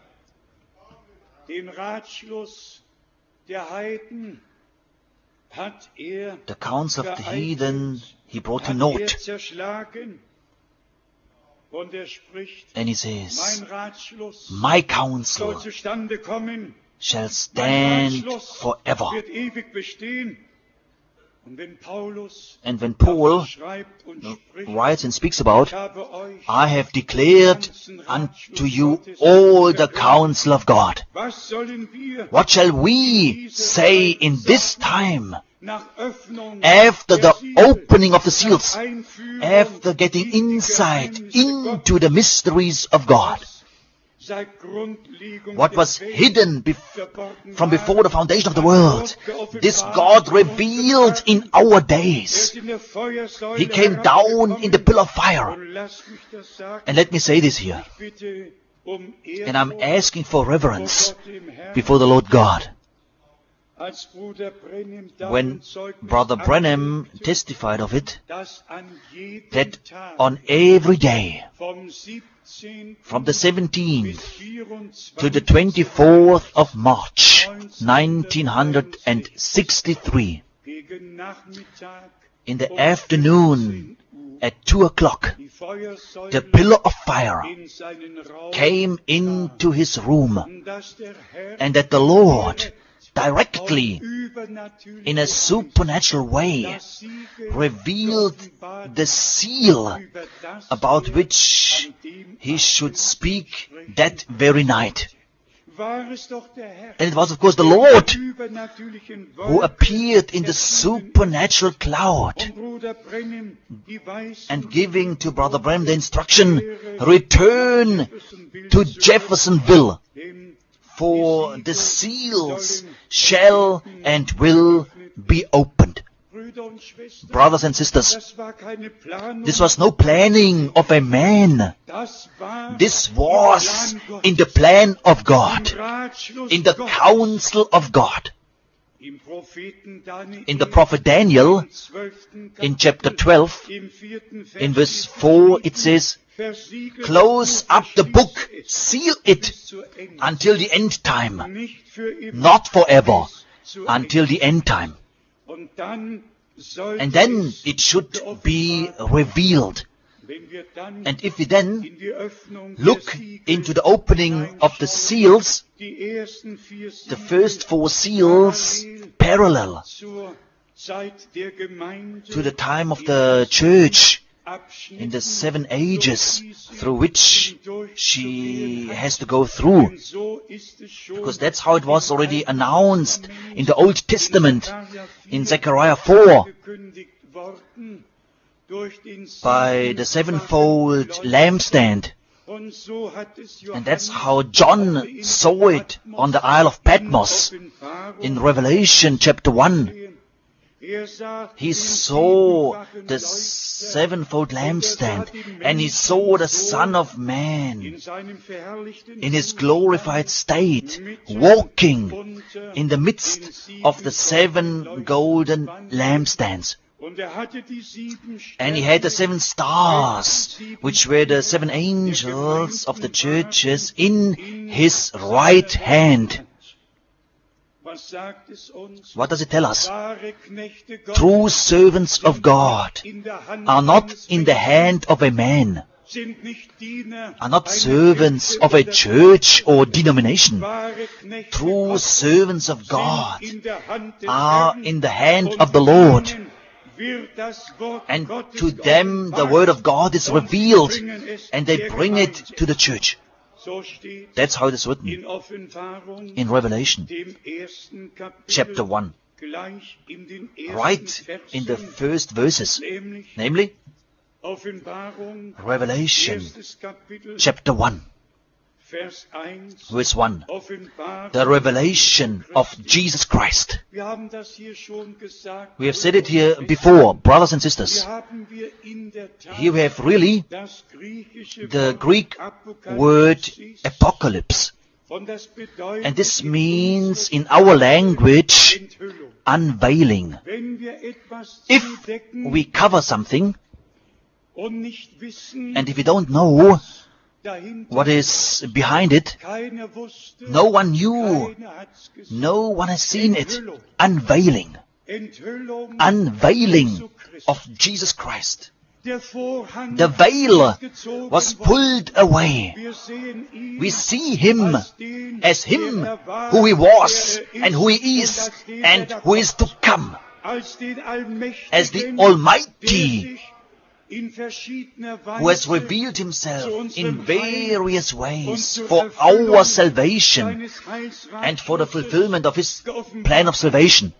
S1: Den Ratschluss der Heiden hat
S2: The counsel of the
S1: vereitelt,
S2: heathen he brought to
S1: hat
S2: naught.
S1: zerschlagen. Und spricht,
S2: And he says,
S1: mein Ratschluss
S2: my
S1: soll
S2: counsel
S1: zustande kommen,
S2: shall
S1: mein
S2: stand
S1: Ratschluss
S2: forever.
S1: wird ewig bestehen. Und wenn Paulus
S2: And when Paul
S1: schreibt und spricht,
S2: writes and speaks about,
S1: ich habe euch
S2: I have declared unto you all the counsel of God.
S1: was sollen wir
S2: What shall we say in this time,
S1: nach Öffnung
S2: after
S1: der
S2: the
S1: Siegel,
S2: opening of the seals,
S1: nach Einführung
S2: after getting
S1: in die
S2: insight
S1: Geheimnisse
S2: into the mysteries of God?
S1: Gottes, seit Grundlegung
S2: What
S1: der
S2: was
S1: Welt
S2: hidden
S1: verborgen
S2: from
S1: war,
S2: before the foundation of the
S1: hat
S2: world,
S1: Gott geoffenbart
S2: this God
S1: in
S2: revealed
S1: unseren
S2: in
S1: Tagen.
S2: our
S1: Er
S2: days.
S1: ist in der Feuersäule
S2: He came down in the
S1: herabgekommen.
S2: pillar of fire.
S1: Und lasst mich das sagen,
S2: And let me say this here,
S1: ich bitte um
S2: and I'm
S1: Ehrfurcht
S2: asking for
S1: vor
S2: reverence
S1: Gott dem Herrn.
S2: before the Lord God.
S1: Als Bruder Brenham
S2: When
S1: davon Zeugnis
S2: Brother Branham
S1: ablegte,
S2: testified of it,
S1: dass an jedem
S2: that
S1: Tag
S2: on every day,
S1: vom 17.
S2: from the
S1: bis
S2: 17th
S1: 24.
S2: to the 24th of March, 1963,
S1: gegen Nachmittag
S2: in the
S1: um
S2: afternoon
S1: 15 Uhr
S2: at 2 o'clock,
S1: die Feuersäule
S2: the pillar of fire
S1: in seinen Raum
S2: came into his room,
S1: und dass der Herr
S2: and that the Lord directly,
S1: übernatürlich
S2: in a supernatural way,
S1: das Siegel
S2: revealed
S1: geoffenbart
S2: the seal
S1: über das
S2: about
S1: er
S2: which
S1: an dem
S2: he should
S1: Abend
S2: speak
S1: sprechen
S2: that very night.
S1: war es doch der Herr,
S2: And it was of course the Lord
S1: der übernatürlichen
S2: who
S1: Wolke
S2: appeared in the
S1: erschienen
S2: supernatural cloud
S1: und Bruder Brenham die Weisung
S2: and giving to Brother Branham the instruction, return to Jeffersonville,
S1: dem
S2: for the seals shall and will be opened.
S1: Brüder und Schwestern,
S2: Brothers and sisters,
S1: das war keine Planung,
S2: this was no planning of a man.
S1: das war
S2: This
S1: im
S2: was
S1: Plan
S2: in the
S1: Gottes,
S2: plan of
S1: im
S2: God,
S1: Ratschluss
S2: in the
S1: Gottes.
S2: counsel of God.
S1: Im Propheten Daniel,
S2: In the prophet Daniel,
S1: im 12.
S2: in chapter 12,
S1: im 4. Vers
S2: in verse 4, it says,
S1: Versiegelt
S2: close up the book,
S1: es
S2: seal it
S1: bis zur Ende.
S2: until the end time,
S1: Nicht für immer,
S2: not forever,
S1: bis zur
S2: until the end time.
S1: Und dann sollte
S2: And then
S1: es
S2: it should be revealed.
S1: wenn wir dann
S2: And if we then
S1: in die Öffnung
S2: look
S1: der Siegel
S2: into the opening of the seals,
S1: die ersten 4
S2: the
S1: Siegel
S2: first 4 seals parallel
S1: zur Zeit der Gemeinde
S2: to the time of the church
S1: Abschnitten
S2: in the 7 ages
S1: durch die sie
S2: through which
S1: hindurchzugehen
S2: she
S1: hat.
S2: has to go through.
S1: Denn so ist es schon
S2: Because that's how it was
S1: im
S2: already
S1: Alten
S2: announced
S1: Testament,
S2: in the Old Testament,
S1: Zechariah 4
S2: in Zechariah 4,
S1: angekündigt worden durch den
S2: by the
S1: siebenfachen
S2: sevenfold
S1: Leuchter.
S2: lampstand.
S1: Und so hat es
S2: And that's
S1: Johannes
S2: how John saw it on the Isle of Patmos
S1: in Offenbarung
S2: in Revelation chapter 1.
S1: gesehen. Er sah
S2: He
S1: den
S2: saw
S1: siebenfachen
S2: the
S1: Leuchter
S2: sevenfold lampstand, and he saw the Son of Man
S1: in seinem verherrlichten
S2: in his
S1: Zustand
S2: glorified state,
S1: mitten
S2: walking
S1: unter
S2: in the
S1: den
S2: midst
S1: sieben
S2: of the 7
S1: leuchtenden
S2: golden
S1: Wandeln.
S2: lampstands.
S1: Und er hatte die 7
S2: And he had the
S1: Sterne,
S2: 7 stars, which were the 7 angels of the churches, in his right hand.
S1: Was sagt es uns?
S2: What does it tell us?
S1: Wahre Knechte Gottes
S2: True servants of God
S1: in der Hand
S2: are not
S1: eines
S2: in the
S1: Menschen,
S2: hand of a man, are not servants of a church or denomination. True servants of God are in the hand of the Lord. And to them the Word of God is revealed, and they bring it to the church. That's how it is written in Revelation, chapter 1, right in the first verses, namely, Revelation, chapter 1, verse 1, the revelation of Jesus Christ. We have said it here before, brothers and sisters. Here we have really the Greek word apocalypse. And this means in our language unveiling. If we cover something, and if we don't know what is behind it, no one knew, no one has seen it. Unveiling. Unveiling of Jesus Christ. The veil was pulled away. We see Him as Him who He was and who He is and who is to come, as the Almighty, who has revealed Himself in various ways for our salvation and for the fulfillment of His plan of salvation.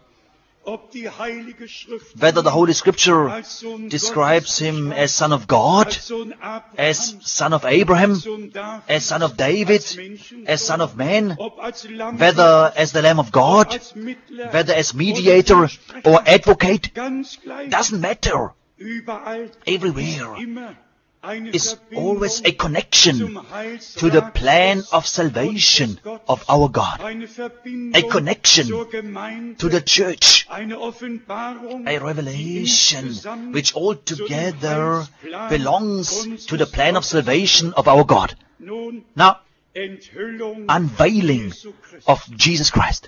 S2: Whether the Holy Scripture describes Him as Son of God, as Son of Abraham, as Son of David, as Son of Man, whether as the Lamb of God, whether as mediator or advocate, doesn't matter. Everywhere is always a connection to the plan of salvation of our God. A connection to the church. A revelation which altogether belongs to the plan of salvation of our God. Now, unveiling of Jesus Christ.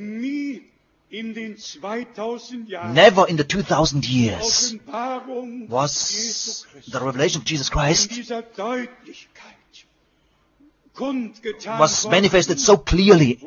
S2: Never in the 2000 years was the revelation of Jesus Christ was manifested so clearly.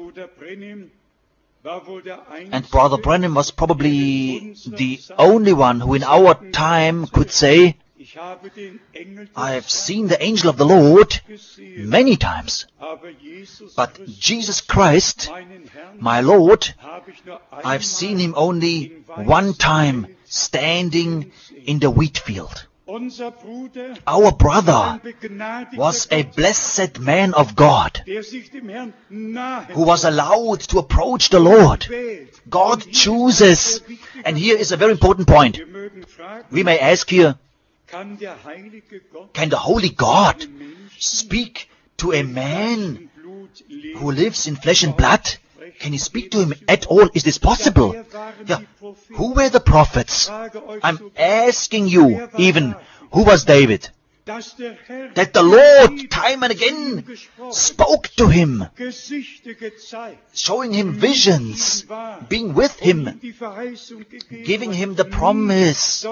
S2: And Brother Branham was probably the only one who in our time could say, I have seen the angel of the Lord many times, but Jesus Christ, my Lord, I've seen Him only one time standing in the wheat field. Our brother was a blessed man of God who was allowed to approach the Lord. God chooses. And here is a very important point. We may ask here, can the Holy God speak to a man who lives in flesh and blood? Can He speak to him at all? Is this possible? Yeah. Who were the prophets? I'm asking you even, who was David? That the Lord time and again spoke to him, showing him visions, being with him, giving him the promise.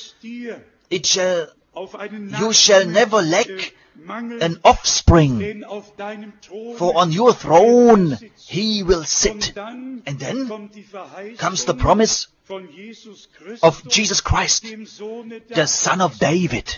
S2: You shall never lack an offspring, for on your throne He will sit. And then comes the promise of Jesus Christ, the Son of David.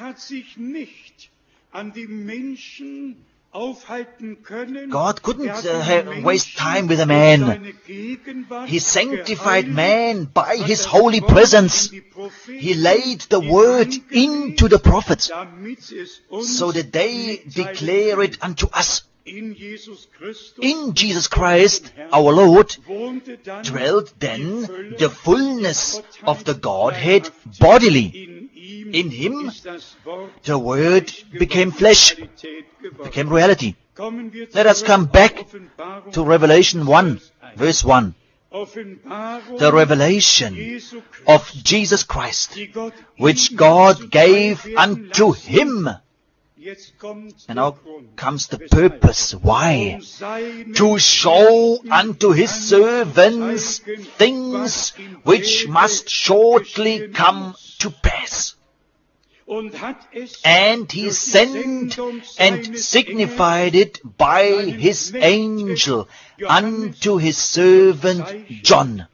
S2: God couldn't waste time with a man. He sanctified man by His holy presence. He laid the word into the prophets so that they declare it unto us. In Jesus Christ, our Lord, dwelt then the fullness of the Godhead bodily. In Him, the Word became flesh, became reality. Let us come back to Revelation 1, verse 1. The revelation of Jesus Christ, which God gave unto Him. And now comes the purpose. Why? To show unto His servants things which must shortly come to pass. And he sent and signified it by his angel unto his servant John.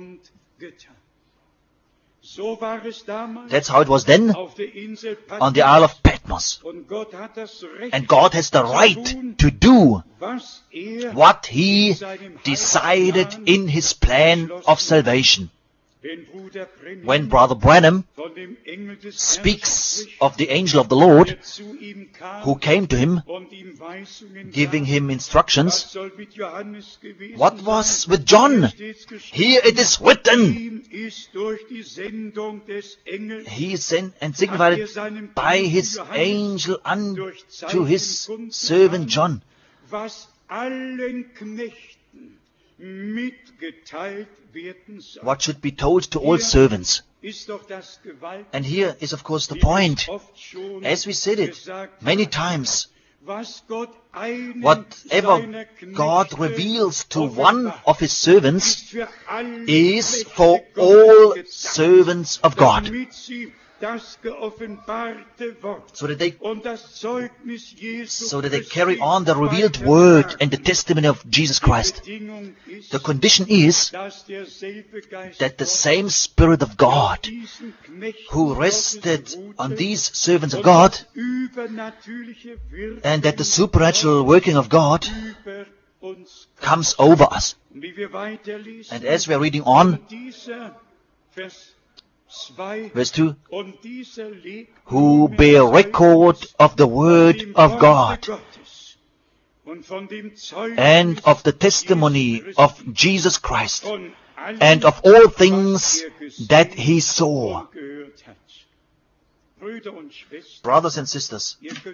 S2: That's how it was then on the Isle of Patmos. And God has the right to do what he decided in his plan of salvation. When Brother Branham speaks of the angel of the Lord who came to him, giving him instructions, what was with John? Here it is written, he sent and signified it by his angel unto his servant John. What should be told to all servants. And here is of course the point, as we said it many times, whatever God reveals to one of his servants is for all servants of God. So that they carry on the revealed word and the testimony of Jesus Christ. The condition is that the same Spirit of God who rested on these servants of God, and that the supernatural working of God comes over us. And as we are reading on, Verse 2, who bear record of the word of God and of the testimony of Jesus Christ and of all things that he saw. Brothers and sisters,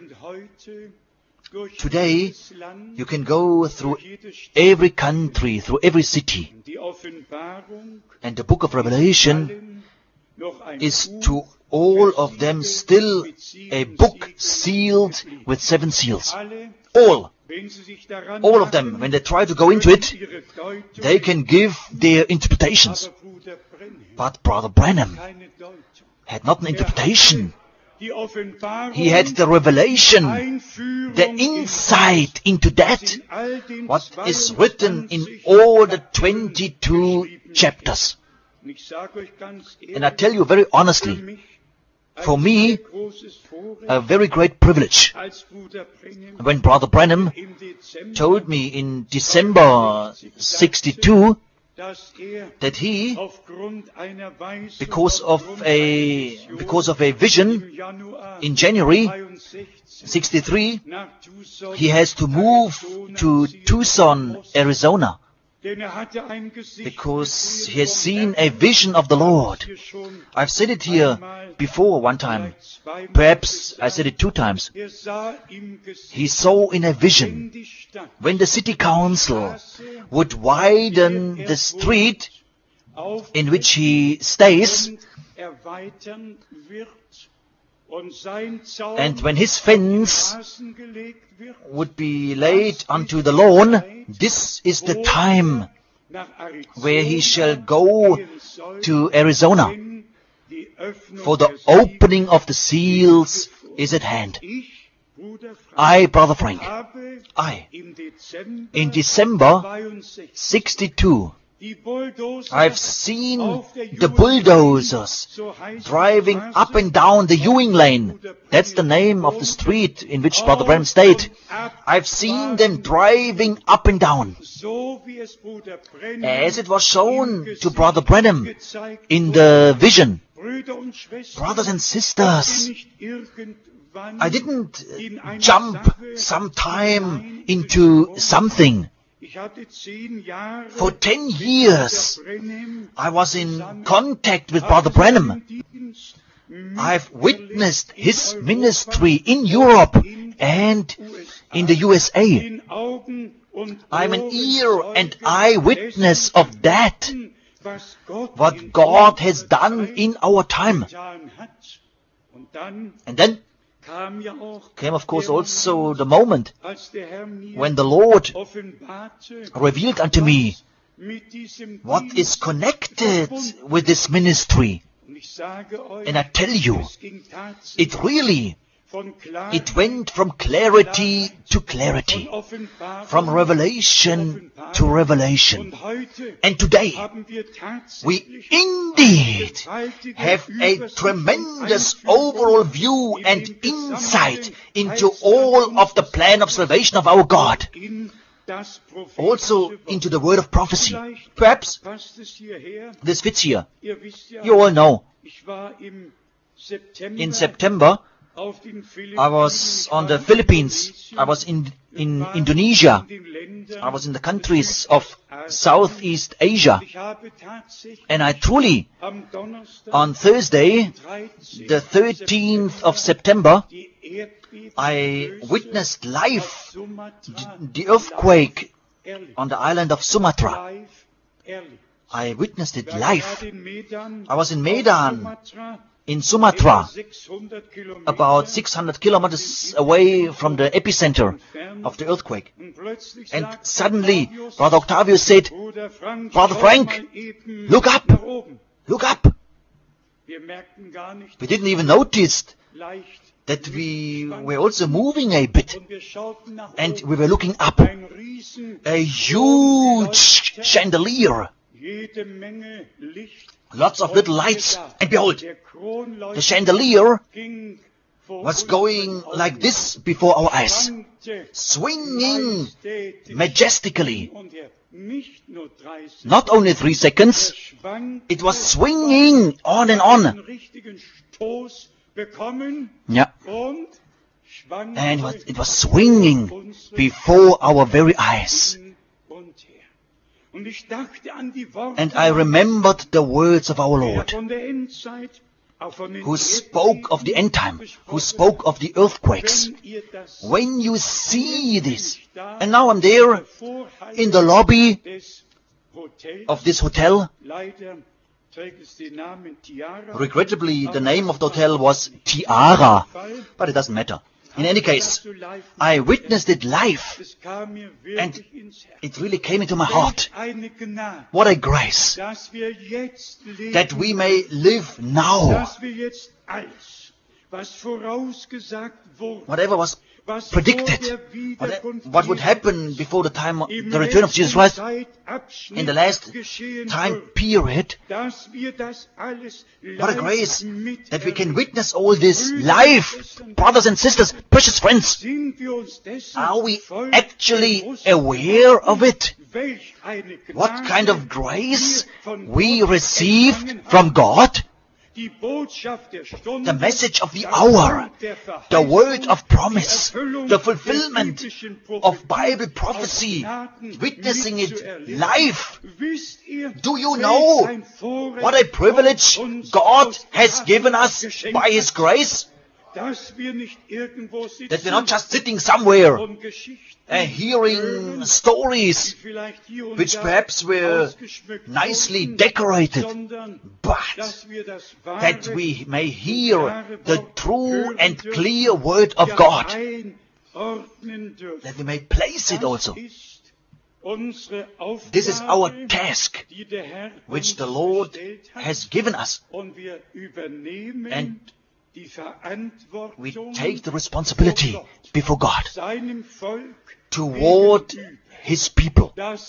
S2: today you can go through every country, through every city, and the book of Revelation is to all of them still a book sealed with 7 seals. All of them, when they try to go into it, they can give their interpretations. But Brother Branham had not an interpretation. He had the revelation, the insight into that, what is written in all the 22 chapters. And I tell you very honestly, for me, a very great privilege. When Brother Branham told me in December 62 that he, because of a vision in January 63, he has to move to Tucson, Arizona, because he has seen a vision of the Lord. I've said it here before one time. Perhaps I said it 2 times. He saw in a vision when the city council would widen the street in which he stays, and when his fence would be laid onto the lawn, this is the time where he shall go to Arizona, for the opening of the seals is at hand. I, Brother Frank, in December 62, I've seen the bulldozers driving up and down the Ewing Lane. That's the name of the street in which Brother Branham stayed. I've seen them driving up and down, as it was shown to Brother Branham in the vision. Brothers and sisters, I didn't jump sometime into something. For 10 years, I was in contact with Brother Branham. I've witnessed his ministry in Europe and in the USA. I'm an ear and eye witness of that, what God has done in our time. And then came, of course, also the moment when the Lord revealed unto me what is connected with this ministry. And I tell you, it went from clarity to clarity, from revelation to revelation. And today, we indeed have a tremendous overall view and insight into all of the plan of salvation of our God. Also into the word of prophecy. Perhaps this fits here. You all know. In September, I was on the Philippines, I was in Indonesia, I was in the countries of Southeast Asia, and I truly, on Thursday, the 13th of September, I witnessed live the earthquake on the island of Sumatra. I witnessed it live. I was in Medan, in Sumatra, about 600 kilometers away from the epicenter of the earthquake. And suddenly, Brother Octavius said, "Brother Frank, look up! Look up!" We didn't even notice that we were also moving a bit. And we were looking up. A huge chandelier. Lots of little lights. And behold, the chandelier was going like this before our eyes, swinging majestically. Not only 3 seconds, it was swinging on and on. Yeah. And it was swinging before our very eyes. And I remembered the words of our Lord, who spoke of the end time, who spoke of the earthquakes. When you see this, and now I'm there in the lobby of this hotel. Regrettably, the name of the hotel was Tiara, but it doesn't matter. In any case, I witnessed it live, and it really came into my heart. What a grace, that we may live now. Whatever was predicted, what would happen before the time of the return of Jesus Christ in the last time period. What a grace that we can witness all this live. Brothers and sisters, precious friends, are we actually aware of it? What kind of grace we received from God? The message of the hour, the word of promise, the fulfillment of Bible prophecy, witnessing it live. Do you know what a privilege God has given us by His grace? That we're not just sitting somewhere hearing stories which perhaps were nicely decorated, but that we may hear the true and clear word of God, that we may place it also. This is our task which the Lord has given us, and we take the responsibility before God toward His people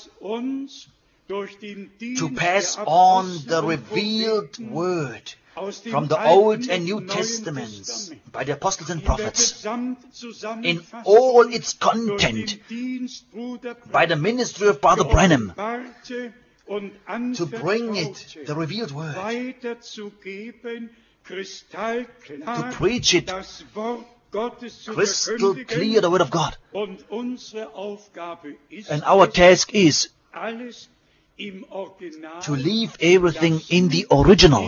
S2: to pass on the revealed word from the Old and New Testaments by the apostles and prophets in all its content by the ministry of Brother Branham, to bring it, the revealed word, to preach it crystal clear, the word of God. And our task is to leave everything in the original,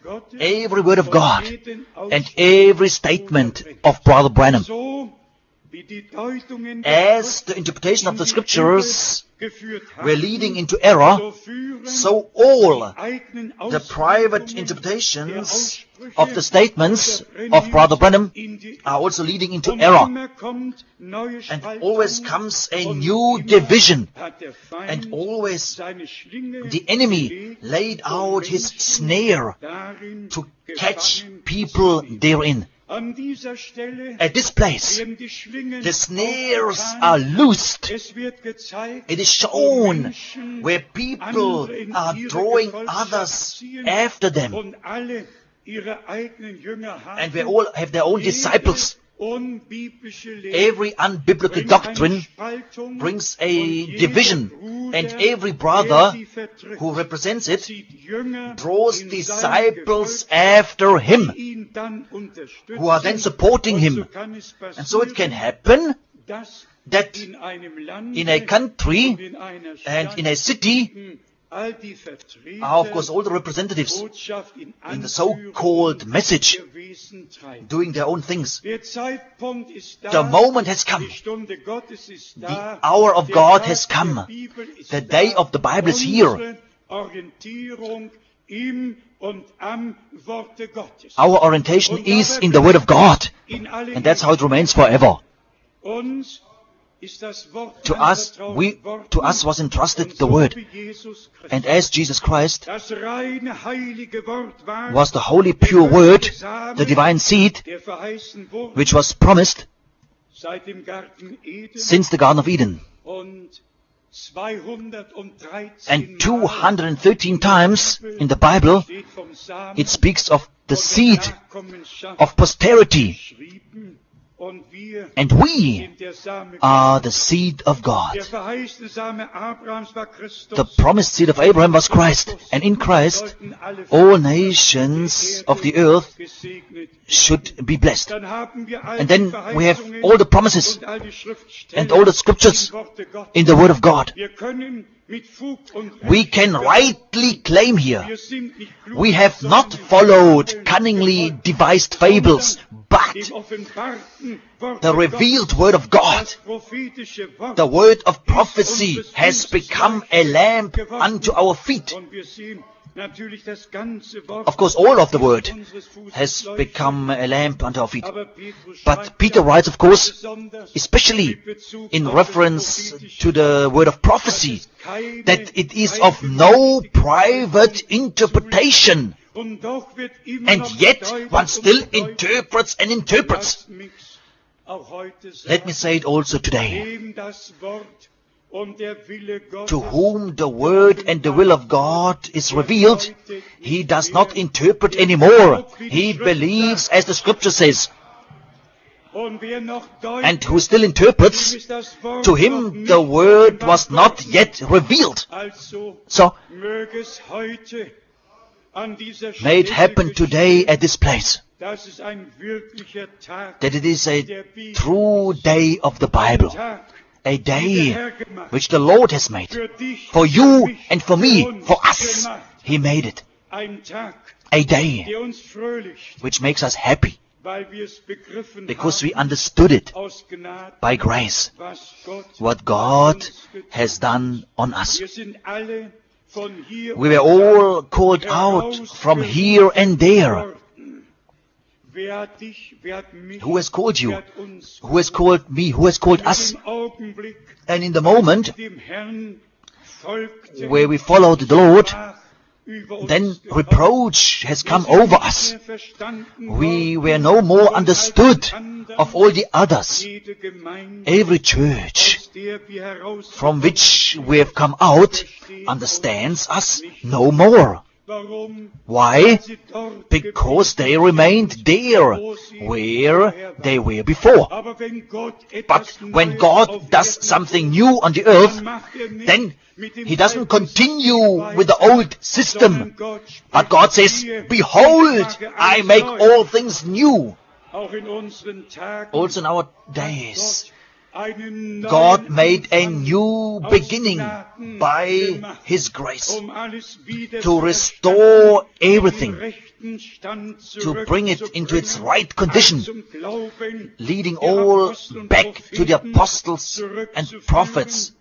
S2: every word of God and every statement of Brother Branham. As the interpretation of the scriptures were leading into error, so all the private interpretations of the statements of Brother Branham are also leading into error. And always comes a new division. And always the enemy laid out his snare to catch people therein. At this place, the snares are loosed. It is shown where people are drawing others after them, and where all have their own disciples. Every unbiblical doctrine brings a division, and every brother who represents it draws disciples after him, who are then supporting him. And so it can happen that in a country and in a city are, of course, all the representatives in the so-called message doing their own things. The moment has come. The hour of God has come. The day of the Bible is here. Our orientation is in the Word of God, and that's how it remains forever. To us was entrusted the Word, and as Jesus Christ was the holy pure Word, the divine seed, which was promised since the Garden of Eden. And 213 times in the Bible it speaks of the seed of posterity. And we are the seed of God. The promised seed of Abraham was Christ, and in Christ all nations of the earth should be blessed. And then we have all the promises and all the scriptures in the Word of God. We can rightly claim here, we have not followed cunningly devised fables, but the revealed Word of God, the word of prophecy, has become a lamp unto our feet. Of course, all of the Word has become a lamp unto our feet. But Peter writes, of course, especially in reference to the word of prophecy, that it is of no private interpretation. And yet, one still interprets and interprets. Let me say it also today. To whom the Word and the will of God is revealed, he does not interpret anymore. He believes as the Scripture says. And who still interprets, to him the Word was not yet revealed. So, may it happen today at this place, that it is a true day of the Bible. A day which the Lord has made. For you and for me, for us, He made it. A day which makes us happy, because we understood it by grace, what God has done on us. We were all called out from here and there. Who has called you? Who has called me? Who has called us? And in the moment where we followed the Lord, then reproach has come over us. We were no more understood of all the others. Every church from which we have come out understands us no more. Why? Because they remained there where they were before. But when God does something new on the earth, then He doesn't continue with the old system. But God says, behold, I make all things new. Also in our days, God made a new beginning by His grace to restore everything, to bring it into its right condition, leading all back to the apostles and prophets.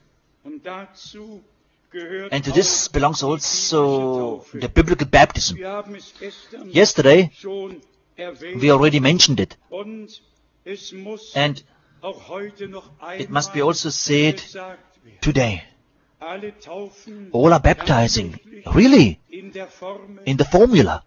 S2: And to this belongs also the biblical baptism. Yesterday, we already mentioned it. And it must be also said today. All are baptizing, really, in the formula.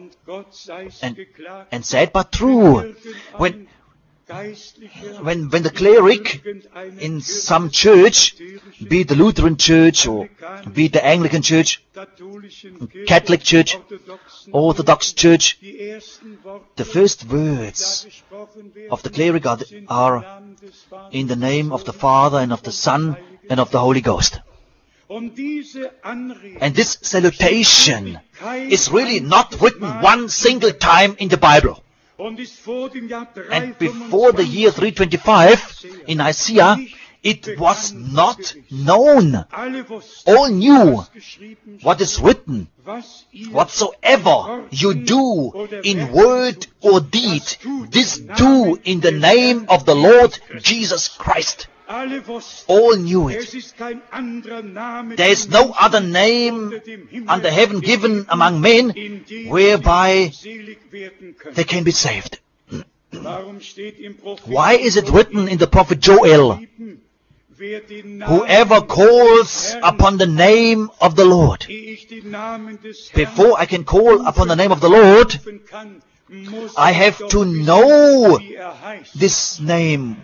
S2: And sad but true. When the cleric in some church, be it the Lutheran church or be it the Anglican church, Catholic church, Orthodox church, the first words of the cleric are in the name of the Father and of the Son and of the Holy Ghost. And this salutation is really not written one single time in the Bible. And before the year 325 in Nicaea, it was not known. All knew what is written. Whatsoever you do in word or deed, this do in the name of the Lord Jesus Christ. All knew it. There is no other name under heaven given among men whereby they can be saved. Why is it written in the prophet Joel, whoever calls upon the name of the Lord? Before I can call upon the name of the Lord, I have to know this name.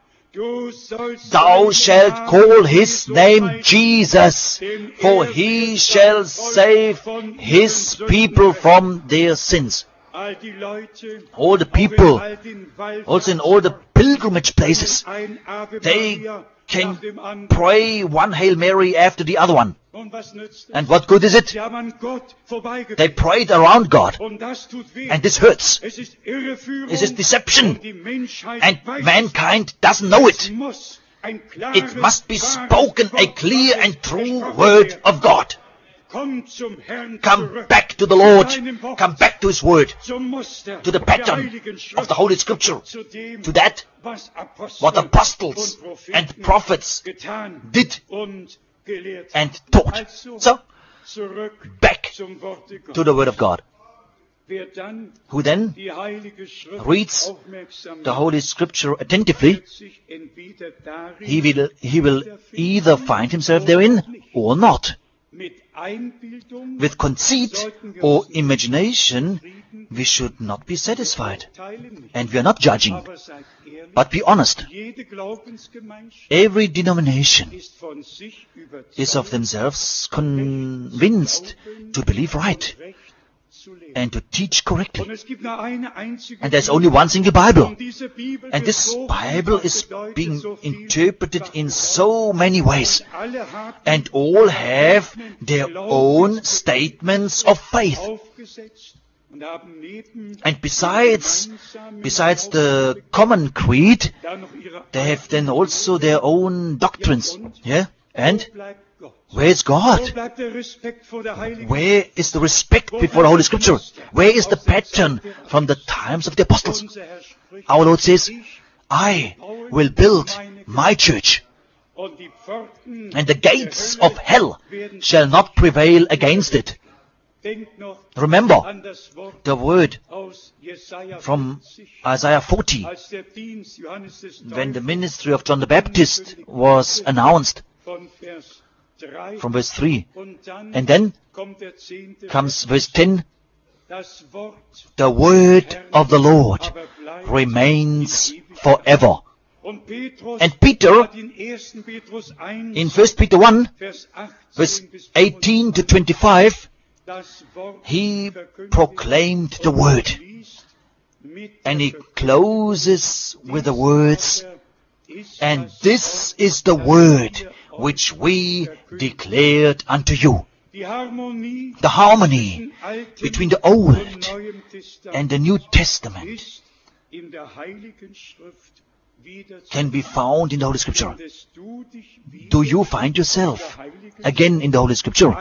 S2: Thou shalt call his name Jesus, for he shall save his people from their sins. All the people, also in all the pilgrimage places, they can pray one Hail Mary after the other one. And what good is it? They prayed around God. And this hurts. This is deception. And mankind doesn't know it. It must be spoken a clear and true word of God. Come back to the Lord. Come back to His Word. To the pattern of the Holy Scripture. To that what apostles and prophets did and taught. So, back to the Word of God. Who then reads the Holy Scripture attentively, he will either find himself therein or not. With conceit or imagination, we should not be satisfied. And we are not judging. But be honest. Every denomination is of themselves convinced to believe right and to teach correctly. And there's only one single Bible. And this Bible is being interpreted in so many ways. And all have their own statements of faith. And besides the common creed, they have then also their own doctrines. Yeah? And where is God? Where is the respect before the Holy Scripture? Where is the pattern from the times of the apostles? Our Lord says, I will build my church, and the gates of hell shall not prevail against it. Remember the word from Isaiah 40, when the ministry of John the Baptist was announced, from verse 3. And then comes verse 10. The word of the Lord remains forever. And Peter, in 1 Peter 1, verse 18 to 25, he proclaimed the word. And he closes with the words, and this is the word which we declared unto you. The harmony between the Old and the New Testament can be found in the Holy Scripture. Do you find yourself again in the Holy Scripture,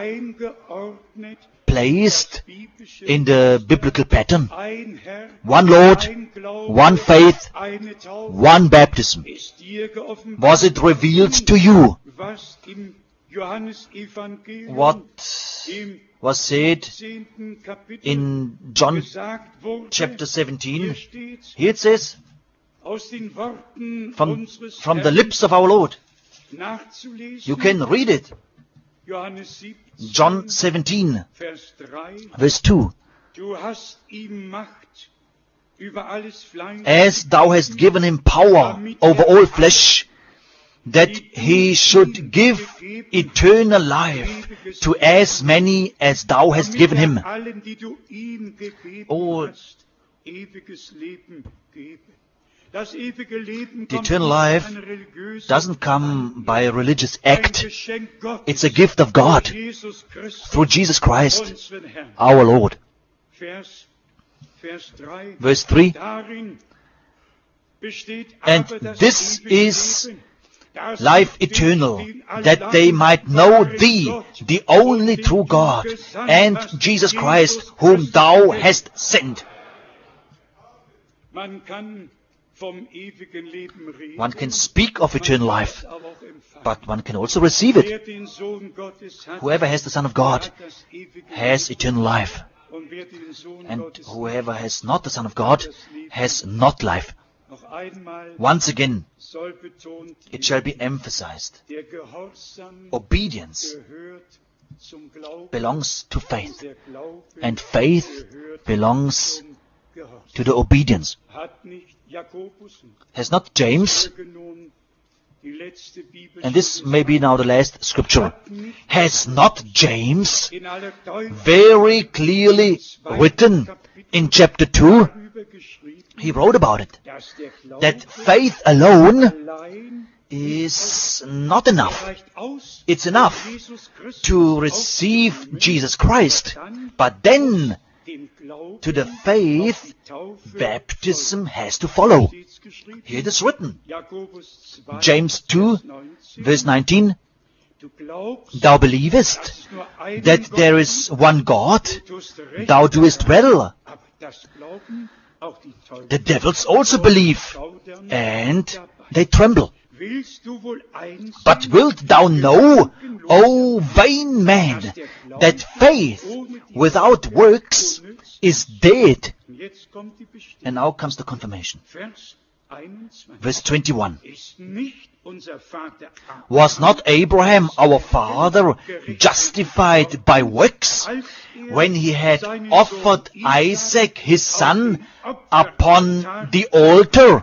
S2: placed in the biblical pattern? One Lord, one faith, one baptism. Was it revealed to you? What was said in John chapter 17? Here it says, from the lips of our Lord. You can read it. John 17, verse 2. As thou hast given him power over all flesh, that he should give eternal life to as many as thou hast given him. Oh, the eternal life doesn't come by a religious act. It's a gift of God through Jesus Christ, our Lord. Verse 3. And this is life eternal, that they might know thee, the only true God, and Jesus Christ, whom thou hast sent. One can speak of eternal life, but one can also receive it. Whoever has the Son of God has eternal life, and whoever has not the Son of God has not life. Once again, it shall be emphasized. Obedience belongs to faith, and faith belongs to the obedience. Has not James, and this may be now the last scripture, has not James very clearly written in chapter 2, he wrote about it, that faith alone is not enough. It's enough to receive Jesus Christ, but then to the faith, baptism has to follow. Here it is written, James 2, verse 19, thou believest that there is one God, thou doest well. The devils also believe, and they tremble. But wilt thou know, O vain man, that faith without works is dead? And now comes the confirmation. Verse 21. Was not Abraham our father justified by works when he had offered Isaac his son upon the altar?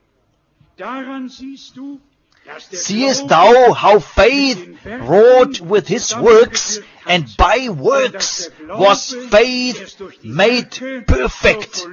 S2: Seest thou how faith wrought with his works, and by works was faith made perfect?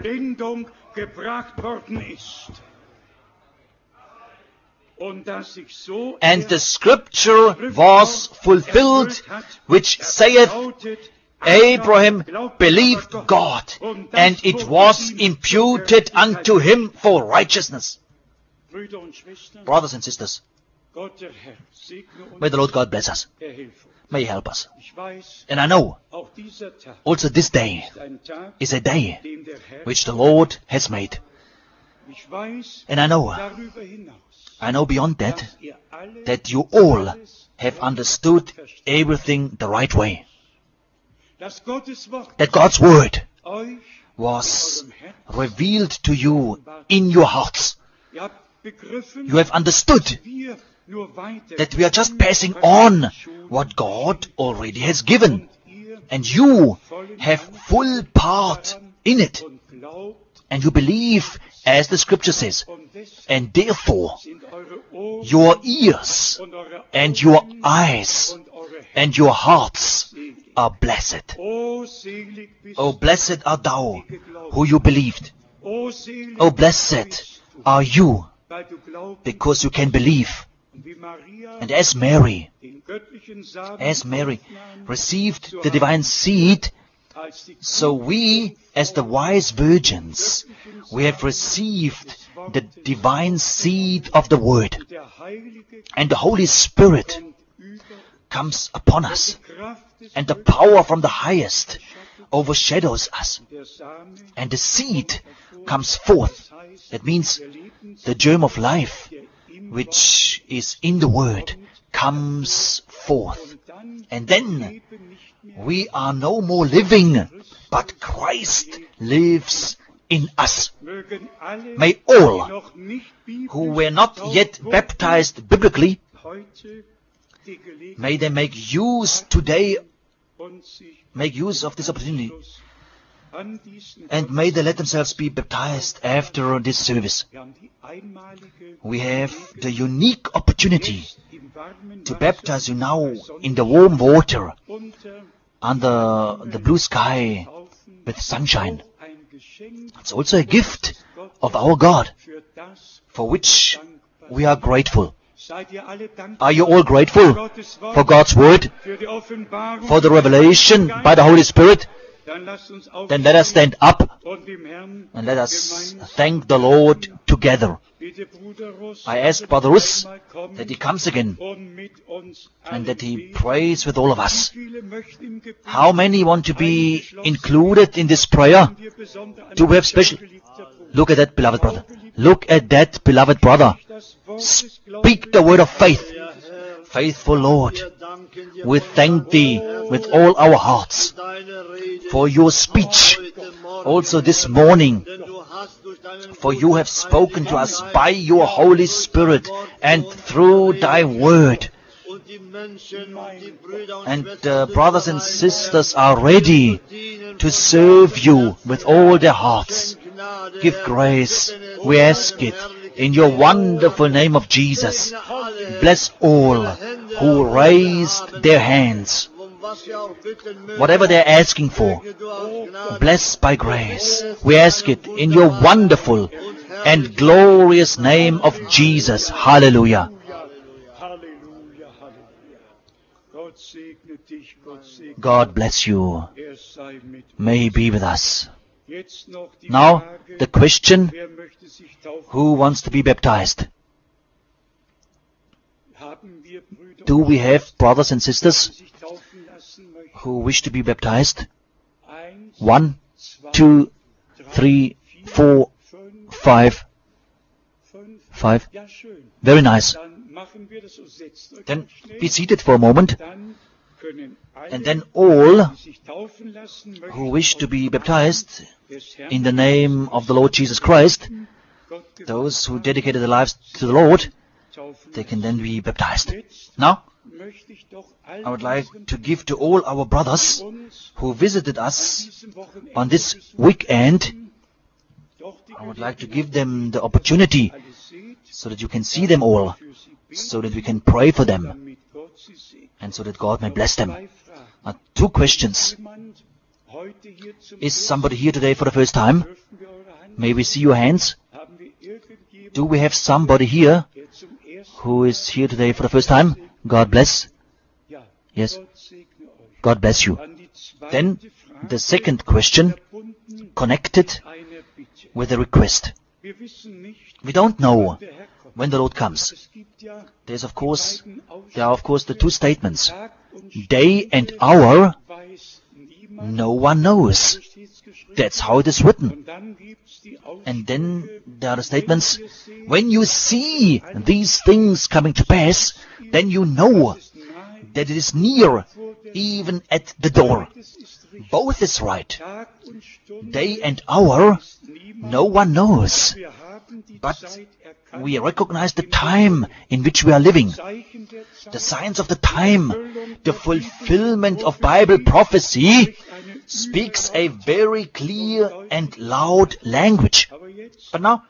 S2: And the scripture was fulfilled, which saith, Abraham believed God, and it was imputed unto him for righteousness. Brothers and sisters, may the Lord God bless us. May He help us. And I know also this day is a day which the Lord has made. And I know beyond that you all have understood everything the right way. That God's Word was revealed to you in your hearts. You have understood that we are just passing on what God already has given, and you have full part in it, and you believe as the scripture says, and therefore your ears and your eyes and your hearts are blessed. Oh, blessed art thou who you believed. Oh, blessed are you because you can believe. And as Mary received the divine seed, so we, as the wise virgins, we have received the divine seed of the Word. And the Holy Spirit comes upon us. And the power from the highest overshadows us. And the seed comes forth. That means the germ of life, which is in the Word, comes forth. And then we are no more living, but Christ lives in us. May all who were not yet baptized biblically, may they make use of this opportunity, and may they let themselves be baptized after this service. We have the unique opportunity to baptize you now in the warm water, under the blue sky with sunshine. It's also a gift of our God, for which we are grateful. Are you all grateful for God's Word, for the revelation by the Holy Spirit? Then let us stand up and let us thank the Lord together. I ask Brother Russ that he comes again and that he prays with all of us. How many want to be included in this prayer? Do we have special... Look at that, beloved brother. Look at that, beloved brother. Speak the word of faith. Faithful Lord, we thank Thee with all our hearts for Your speech, also this morning, for You have spoken to us by Your Holy Spirit and through Thy Word. And brothers and sisters are ready to serve You with all their hearts. Give grace, we ask it, in Your wonderful name of Jesus. Bless all who raised their hands. Whatever they're asking for, bless by grace. We ask it in Your wonderful and glorious name of Jesus. Hallelujah. God bless you. May He be with us. Now, the question, who wants to be baptized? Do we have brothers and sisters who wish to be baptized? 1, 2, 3, 4, 5. 5. Very nice. Then be seated for a moment. And then all who wish to be baptized in the name of the Lord Jesus Christ, those who dedicated their lives to the Lord, they can then be baptized. Now, I would like to give to all our brothers who visited us on this weekend, I would like to give them the opportunity so that you can see them all, so that we can pray for them, and so that God may bless them. Now, 2 questions. Is somebody here today for the first time? May we see your hands? Do we have somebody here who is here today for the first time? God bless. Yes. God bless you. Then the second question, connected with a request. We don't know when the Lord comes. There are of course the 2 statements. Day and hour, no one knows. That's how it is written. And then there are the statements, when you see these things coming to pass, then you know that it is near, even at the door. Both is right. Day and hour, no one knows. But we recognize the time in which we are living. The signs of the time, the fulfillment of Bible prophecy, speaks a very clear and loud language. But now,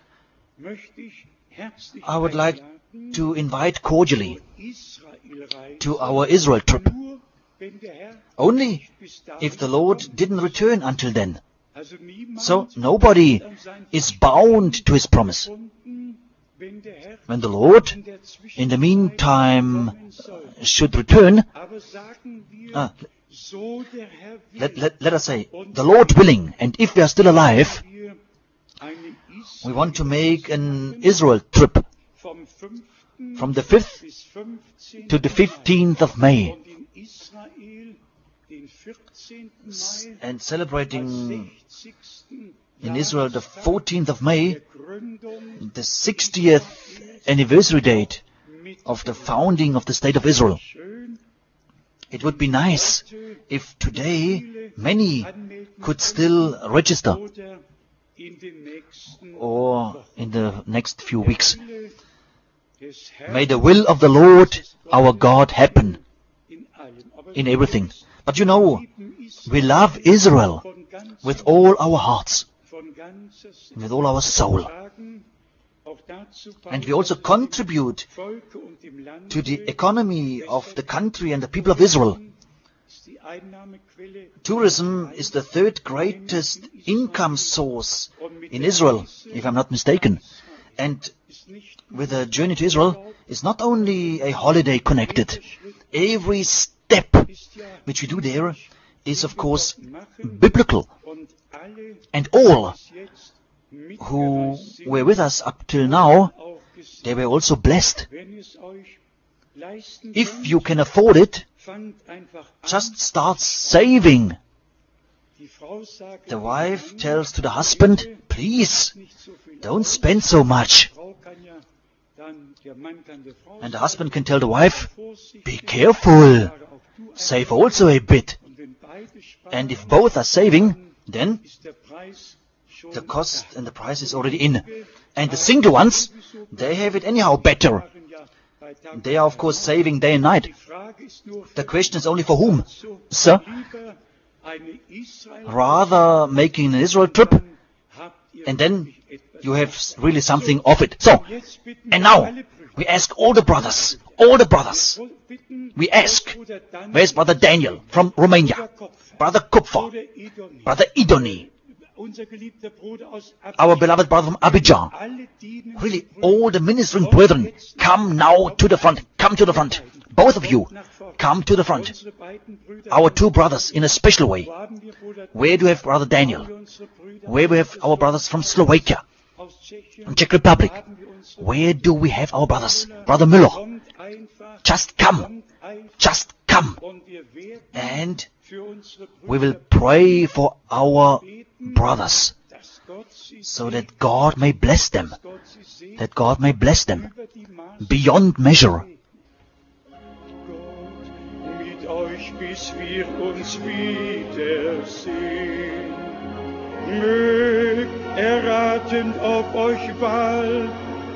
S2: I would like to invite cordially to our Israel trip. Only if the Lord didn't return until then. So nobody is bound to His promise. When the Lord, in the meantime, should return, let us say, the Lord willing, and if we are still alive, we want to make an Israel trip from the 5th to the 15th of May, and celebrating in Israel the 14th of May, the 60th anniversary date of the founding of the State of Israel. It would be nice if today many could still register, or in the next few weeks. May the will of the Lord our God happen in everything. But you know, we love Israel with all our hearts, with all our soul. And we also contribute to the economy of the country and the people of Israel. Tourism is the third greatest income source in Israel, if I'm not mistaken. And with a journey to Israel is not only a holiday connected. Every step which we do there is, of course, biblical. And all who were with us up till now, they were also blessed. If you can afford it, just start saving. The wife tells to the husband, please, don't spend so much. And the husband can tell the wife, be careful, save also a bit. And if both are saving, then the cost and the price is already in. And the single ones, they have it anyhow better. They are, of course, saving day and night. The question is only for whom? Sir? Rather making an Israel trip, and then you have really something of it. So, and now, we ask all the brothers, we ask, where's Brother Daniel from Romania? Brother Kupfer, Brother Idoni, our beloved brother from Abidjan. Really, all the ministering brethren, come now to the front. Come to the front. Both of you, come to the front. Our two brothers, in a special way. Where do we have Brother Daniel? Where do we have our brothers from Slovakia, Czech Republic? Where do we have our brothers? Brother Müller. Just come. Just come. And we will pray for our brothers, so that God may bless them. That God may bless them beyond measure.
S1: Mit euch bis wir uns wiedersehen. Mögt erraten, ob euch walten,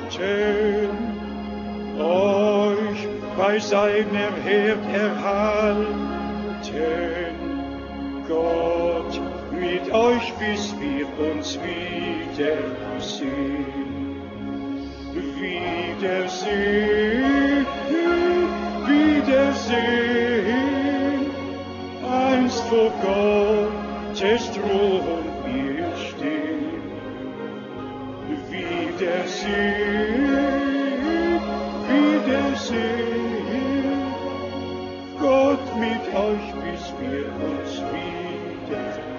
S1: euch bei seiner Herd erhalten. Gott mit euch, bis wir uns wiedersehen. Wiedersehen, Wiedersehen, einst vor Gottes Thron wir stehen. Wiedersehen, Wiedersehen, Gott mit euch, bis wir uns wiedersehen.